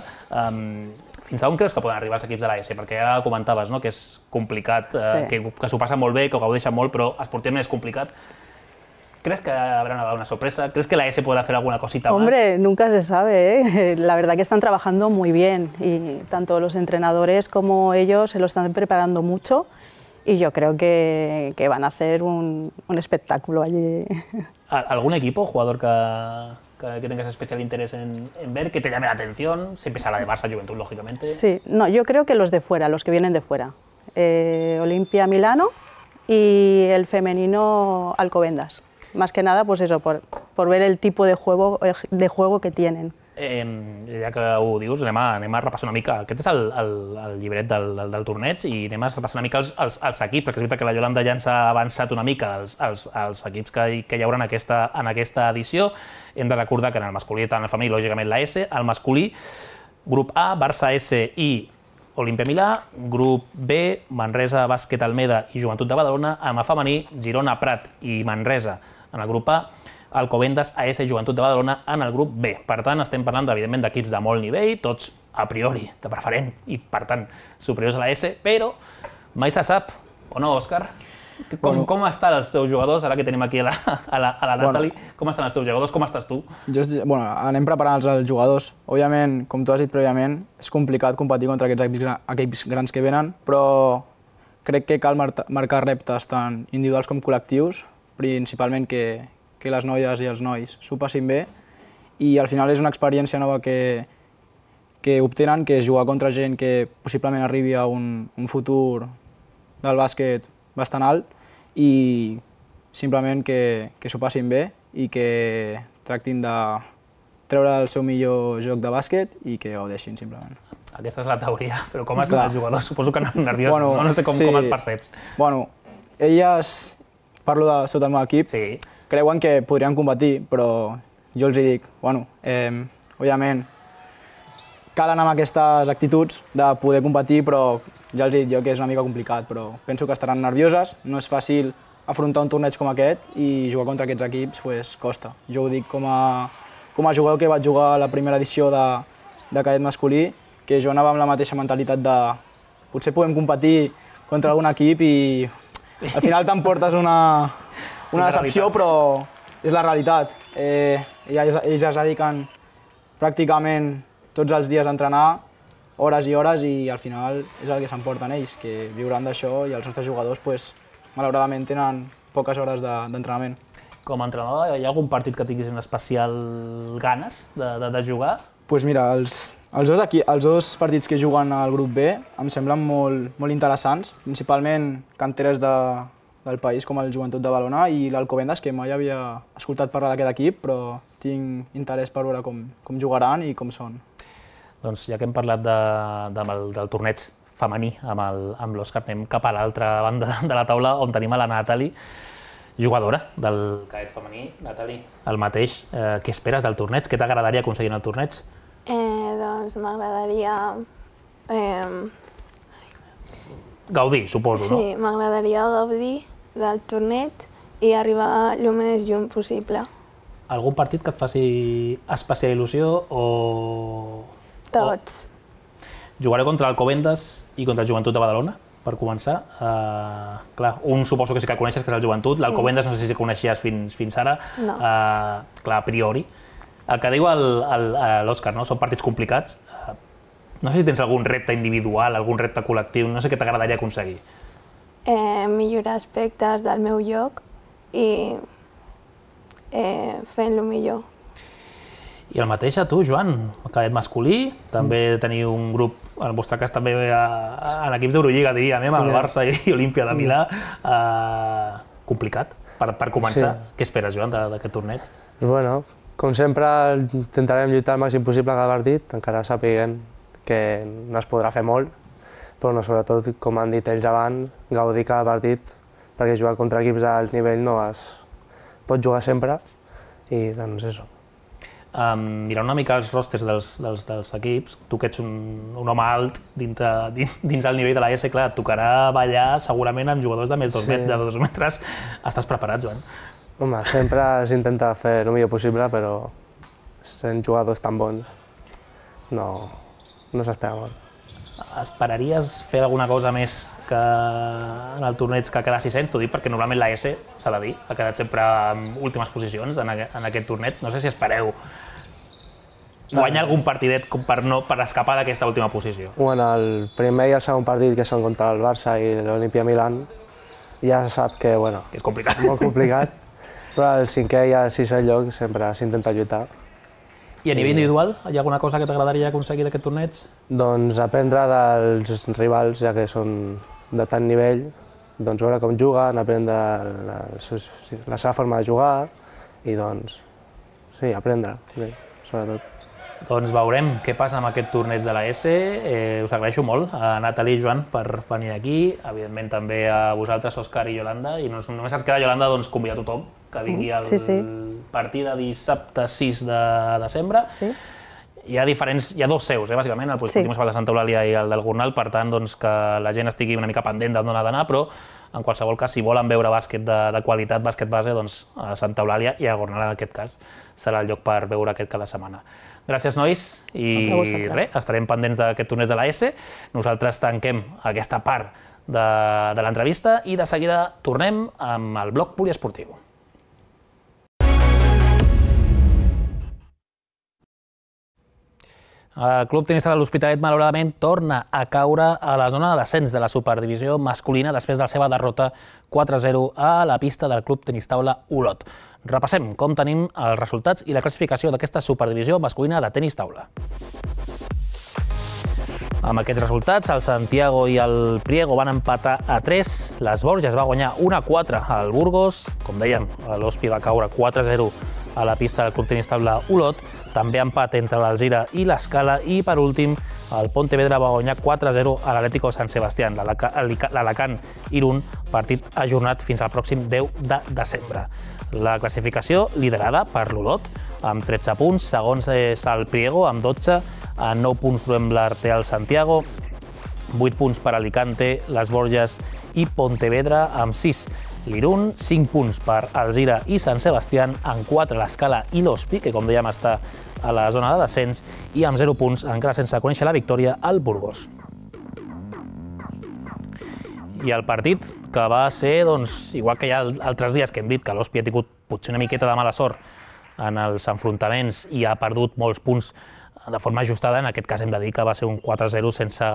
fins a on creus que poden arribar els equips de la S? Perquè ja comentaves que és complicat, que s'ho passa molt bé, que ho gaudeixen molt, però esportivament és complicat. ¿Crees que habrá una sorpresa? ¿Crees que la S podrá hacer alguna cosita más? Hombre, nunca se sabe, ¿eh? La verdad que están trabajando muy bien y tanto los entrenadores como ellos se lo están preparando mucho y yo creo que van a hacer un espectáculo allí. ¿Algún equipo, jugador que tengas especial interés en ver, que te llame la atención? Siempre se habla de Barça, Juventud, lógicamente. Sí, no, yo creo que los de fuera, los que vienen de fuera. Olimpia Milano y el femenino Alcobendas. Más que nada, pues eso, por ver el tipo de juego que tienen. Ja que ho dius, anem a repassar una mica. Aquest és el llibret del torneig i anem a repassar una mica els equips, perquè és veritat que la Yolanda ja ens ha avançat una mica els equips que hi haurà en aquesta edició. Hem de recordar que en el masculí, tant el femení, lògicament la S, el masculí, grup A, Barça S i Olimpia Milà, grup B, Manresa, Bàsquet Almeda i Joventut de Badalona, amb el femení, Girona, Prat i Manresa en el grup A, Alcobendas, AS i Joventut de Badalona en el grup B. Per tant, estem parlant, evidentment, d'equips de molt nivell, tots a priori de preferent i, per tant, superiors a la S, però mai se sap, o no, Òscar? Com estan els teus jugadors, ara que tenim aquí a la Nathalie? Com estan els teus jugadors? Com estàs tu? Anem preparant els jugadors. Òbviament, com tu has dit prèviament, és complicat competir contra aquests equips grans que venen, però crec que cal marcar reptes tant individuals com col·lectius, principalment que les noies i els nois s'ho passin bé i al final és una experiència nova que obtenen, que és jugar contra gent que possiblement arribi a un futur del bàsquet bastant alt i simplement que s'ho passin bé i que tractin de treure el seu millor joc de bàsquet i que gaudeixin simplement. Aquesta és la teoria, però com estan els jugadors? Suposo que anant nerviosos, no sé com els perceps. Elles, parlo sota el meu equip, creuen que podrien competir, però jo els dic, òbviament, cal anar amb aquestes actituds de poder competir, però ja els he dit jo que és una mica complicat, però penso que estaran nervioses, no és fàcil afrontar un torneig com aquest i jugar contra aquests equips pues, costa. Jo ho dic com a jugador que vaig jugar a la primera edició de cadet masculí, que jo anava amb la mateixa mentalitat de potser podem competir contra algun equip i al final t'emportes una decepció, però és la realitat. Ells es dediquen pràcticament tots els dies a entrenar, hores i hores, i al final és el que s'emporten ells, que viuran d'això, i els nostres jugadors, pues, malauradament, tenen poques hores d'entrenament. Com a entrenador, hi ha algun partit que tinguis en especial ganes de jugar? Doncs mira, els dos partits que juguen al grup B em semblen molt interessants, principalment canteres del país com el Joventut de Badalona i l'Alcobendas, que mai havia escoltat parlar d'aquest equip, però tinc interès per veure com jugaran i com són. Doncs ja que hem parlat del torneig femení amb l'Òscar, anem cap a l'altra banda de la taula on tenim a la Nathalie, jugadora del cadet femení. Nathalie, el mateix, què esperes del torneig? Què t'agradaria aconseguir en el torneig? Doncs m'agradaria... Gaudir, suposo, no? Sí, m'agradaria gaudir del torneig i arribar el més lluny possible. Algun partit que et faci especial il·lusió o... Tots. Jugaré contra l'Alcobendas i contra el Joventut de Badalona, per començar. Clar, un suposo que sí que el coneixes, que és el Joventut. L'Alcobendas no sé si coneixies fins ara. No. Clar, a priori. El que diu l'Òscar, no? Són partits complicats. No sé si tens algun repte individual, algun repte col·lectiu, no sé què t'agradaria aconseguir. Millorar aspectes del meu joc i fent-lo millor. I el mateix a tu, Joan, el cadet masculí, també teniu un grup, en el vostre cas també en equips d'Eurolliga, diríem, amb el Barça i Olímpia de Milà. Complicat, per començar. Què esperes, Joan, d'aquest torneig? Bueno, com sempre, intentarem lluitar el màxim possible a cada partit, encara sapiguem que no es podrà fer molt, però sobretot, com han dit ells abans, gaudir cada partit, perquè jugar contra equips d'alt nivell no es pot jugar sempre, i doncs això. Mirant una mica els rosters dels equips, tu que ets un home alt dins el nivell de l'ES, clar, et tocarà ballar segurament amb jugadors de més de 2 metres. Estàs preparat, Joan? Home, sempre s'intenta fer el millor possible, però sent jugadors tan bons no s'espera molt. Esperaries fer alguna cosa més que en el torneig que quedar 600? T'ho dic perquè normalment l'ES, s'ha de dir, ha quedat sempre en últimes posicions en aquest torneig. No sé si espereu guanyar algun partidet per escapar d'aquesta última posició. Bueno, el primer i el segon partit, que són contra el Barça i l'Olímpia Milán, ja se sap que és complicat. Molt complicat, però el 5è i el 6è lloc sempre s'intenta lluitar. I a nivell individual, hi ha alguna cosa que t'agradaria aconseguir d'aquest torneig? Doncs aprendre dels rivals, ja que són de tant nivell, doncs veure com juguen, aprendre la seva forma de jugar i doncs, sí, aprendre, sobretot. Doncs veurem què passa amb aquest torneig de l'ES. Us agraeixo molt a Nathalie i Joan per venir aquí, evidentment també a vosaltres, Òscar i Iolanda, i només ens queda, Iolanda, convidar tothom que vingui al partit de dissabte 6 de desembre. Hi ha 2 seus, bàsicament, el Polisportiu Municipal de Santa Eulàlia i el del Gornal, per tant, que la gent estigui una mica pendent d'on ha d'anar, però en qualsevol cas, si volen veure bàsquet de qualitat, bàsquet base, doncs a Santa Eulàlia i a Gornal, en aquest cas, serà el lloc per veure aquest cada setmana. Gràcies, nois, i res, estarem pendents d'aquest torneig de l'ES. Nosaltres tanquem aquesta part de l'entrevista i de seguida tornem amb el bloc poliesportiu. El Club Tenista de l'Hospitalet, malauradament, torna a caure a la zona de descens de la Superdivisió masculina després de la seva derrota 4-0 a la pista del Club Tenis Taula Olot. Repassem com tenim els resultats i la classificació d'aquesta Superdivisió masculina de tenis taula. Amb aquests resultats, el Santiago i el Priego van empatar a 3, les Borges va guanyar 1-4 al Burgos, com dèiem, l'Hospi va caure 4-0 a la pista del Club Tenis Taula Olot, també empat entre l'Alzira i l'Escala i, per últim, el Pontevedra va guanyar 4-0 a l'Atlético San Sebastián, l'Alacant Irún, partit ajornat fins al pròxim 10 de desembre. La classificació liderada per l'Olot, amb 13 punts, segons és el Priego, amb 12, a 9 punts trobem l'Arteal Santiago, 8 punts per Alicante, les Borges i Pontevedra, amb 6. l'Irún, 5 punts per Alzira i Sant Sebastián, en 4 l'Escala i l'Hospi, que com dèiem està a la zona de descens, i amb 0 punts, encara sense conèixer la victòria, el Burgos. I el partit, que va ser, doncs, igual que hi ha altres dies que hem dit que l'Hospi ha tingut potser una miqueta de mala sort en els enfrontaments i ha perdut molts punts de forma ajustada, en aquest cas hem de dir que va ser un 4-0 sense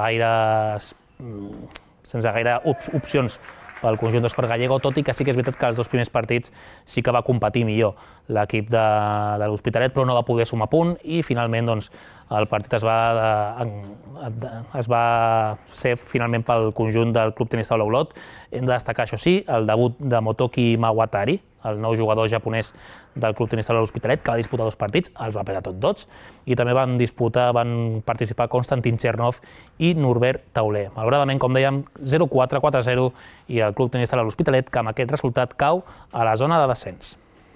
gaire opcions pel conjunt d'Òscar Gallego, tot i que sí que és veritat que els dos primers partits sí que va competir millor l'equip de l'Hospitalet, però no va poder sumar punt i finalment el partit es va ser finalment pel conjunt del Club Tenis Taula Olot. Hem de destacar, això sí, el debut de Motoki Mawatari, el nou jugador japonès del Club Tenis Taula L'Hospitalet, que va disputar 2 partits, els va perdre tots, i també van participar Konstantin Chernov i Norbert Tauler. Malauradament, com dèiem, 0-4, 4-0, i el Club Tenis Taula L'Hospitalet, que amb aquest resultat cau a la zona de descens.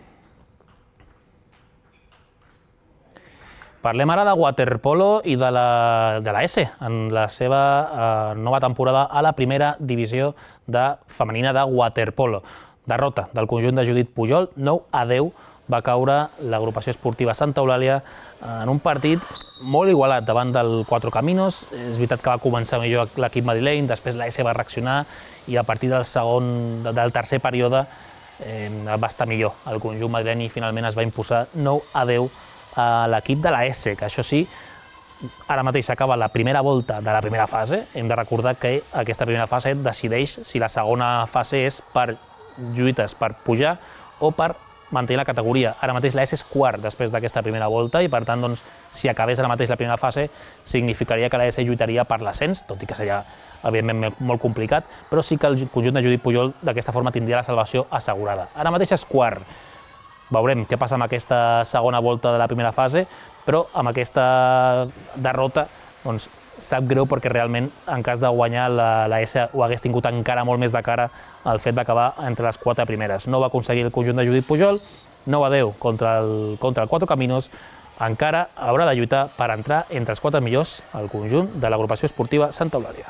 Parlem ara de waterpolo i de la S, en la seva nova temporada a la primera divisió femenina de waterpolo. Derrota del conjunt de Judit Pujol, 9-10, va caure l'agrupació esportiva Santa Eulàlia en un partit molt igualat davant del Cuatro Caminos. És veritat que va començar millor l'equip madrileny, després la S va reaccionar i a partir del tercer període va estar millor el conjunt madrileny i finalment es va imposar 9-10 a l'equip de la S, que això sí, ara mateix s'acaba la primera volta de la primera fase. Hem de recordar que aquesta primera fase decideix si la segona fase és per lluites per pujar o per mantenir la categoria. Ara mateix la S és quart després d'aquesta primera volta i per tant, si acabés ara mateix la primera fase, significaria que la S lluitaria per l'ascens, tot i que seria evidentment molt complicat, però sí que el conjunt de Judit Pujol d'aquesta forma tindria la salvació assegurada. Ara mateix és quart. Veurem què passa amb aquesta segona volta de la primera fase, però amb aquesta derrota sap greu perquè realment en cas de guanyar la S ho hagués tingut encara molt més de cara al fet d'acabar entre les 4 primeres. No va aconseguir el conjunt de Judit Pujol, 9-10 contra el Cuatro Caminos, encara haurà de lluitar per entrar entre els 4 millors al conjunt de l'agrupació esportiva Santa Eulàlia.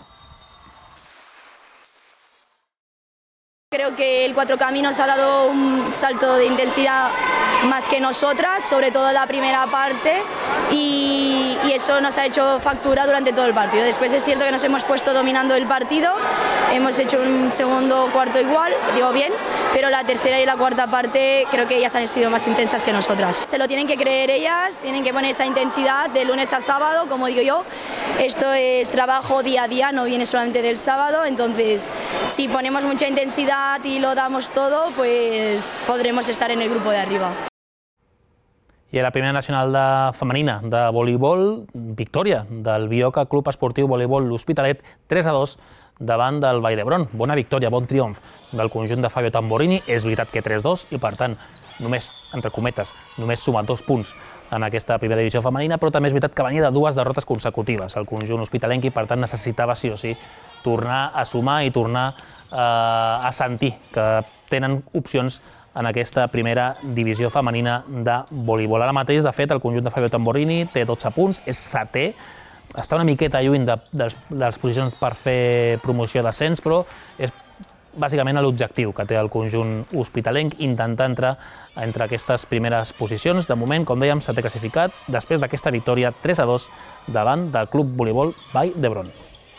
Creo que el Cuatro Caminos ha dado un salto de intensidad más que nosotras, sobre todo en la primera parte, y eso nos ha hecho factura durante todo el partido. Después es cierto que nos hemos puesto dominando el partido, hemos hecho un segundo cuarto igual, digo bien, pero la tercera y la cuarta parte creo que ellas han sido más intensas que nosotras. Se lo tienen que creer ellas, tienen que poner esa intensidad de lunes a sábado, como digo yo. Esto es trabajo día a día, no viene solamente del sábado, entonces si ponemos mucha intensidad y lo damos todo, pues podremos estar en el grupo de arriba. I a la primera nacional femenina de voleibol, victòria del Bioca Club Esportiu Voleibol L'Hospitalet, 3-2 davant del Vall d'Hebron. Bona victòria, bon triomf del conjunt de Fabio Tamborini. És veritat que 3-2 i, per tant, només, entre cometes, només suma 2 punts en aquesta primera divisió femenina, però també és veritat que venia de 2 derrotes consecutives el conjunt hospitalenc i, per tant, necessitava sí o sí tornar a sumar i tornar a sentir que tenen opcions en aquesta primera divisió femenina de voleibol. Ara mateix, de fet, el conjunt de Fabio Tamborini té 12 punts, és setè, està una miqueta lluny de les posicions per fer promoció d'ascens, però és bàsicament l'objectiu que té el conjunt hospitalenc, intentar entrar entre aquestes primeres posicions. De moment, com dèiem, setè classificat, després d'aquesta victòria 3-2 davant del Club Voleibol Vall d'Hebron.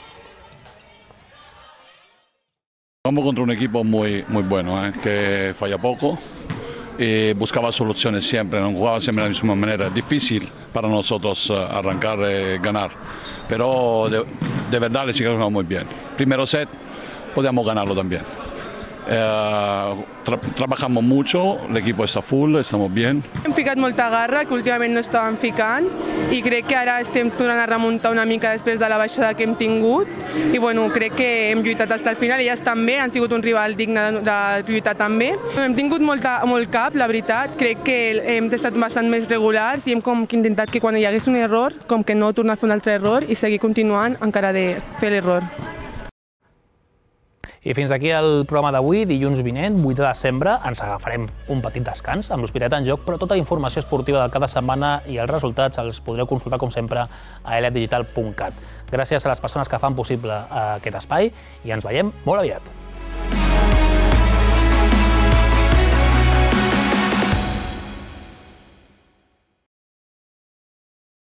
Jugamos contra un equipo muy bueno, que falla poco y buscaba soluciones siempre, no jugaba siempre de la misma manera. Es difícil para nosotros arrancar y ganar, pero de verdad les chicos jugaron muy bien. Primero set, podíamos ganarlo también. Trabajamos mucho, l'equip està full, estamos bien. Hem ficat molta garra, que últimament no estàvem ficant, i crec que ara estem tornant a remuntar una mica després de la baixada que hem tingut, i bueno, crec que hem lluitat fins al final, elles també han sigut un rival digne de lluitar també. Hem tingut molt cap, la veritat, crec que hem estat bastant més regulars i hem intentat que quan hi hagués un error, com que no tornar a fer un altre error i seguir continuant encara de fer l'error. I fins aquí el programa d'avui, dilluns vinent, 8 de desembre, ens agafarem un petit descans amb l'Hospitalet en joc, però tota la informació esportiva de cada setmana i els resultats els podreu consultar, com sempre, a eletdigital.cat. Gràcies a les persones que fan possible aquest espai i ens veiem molt aviat.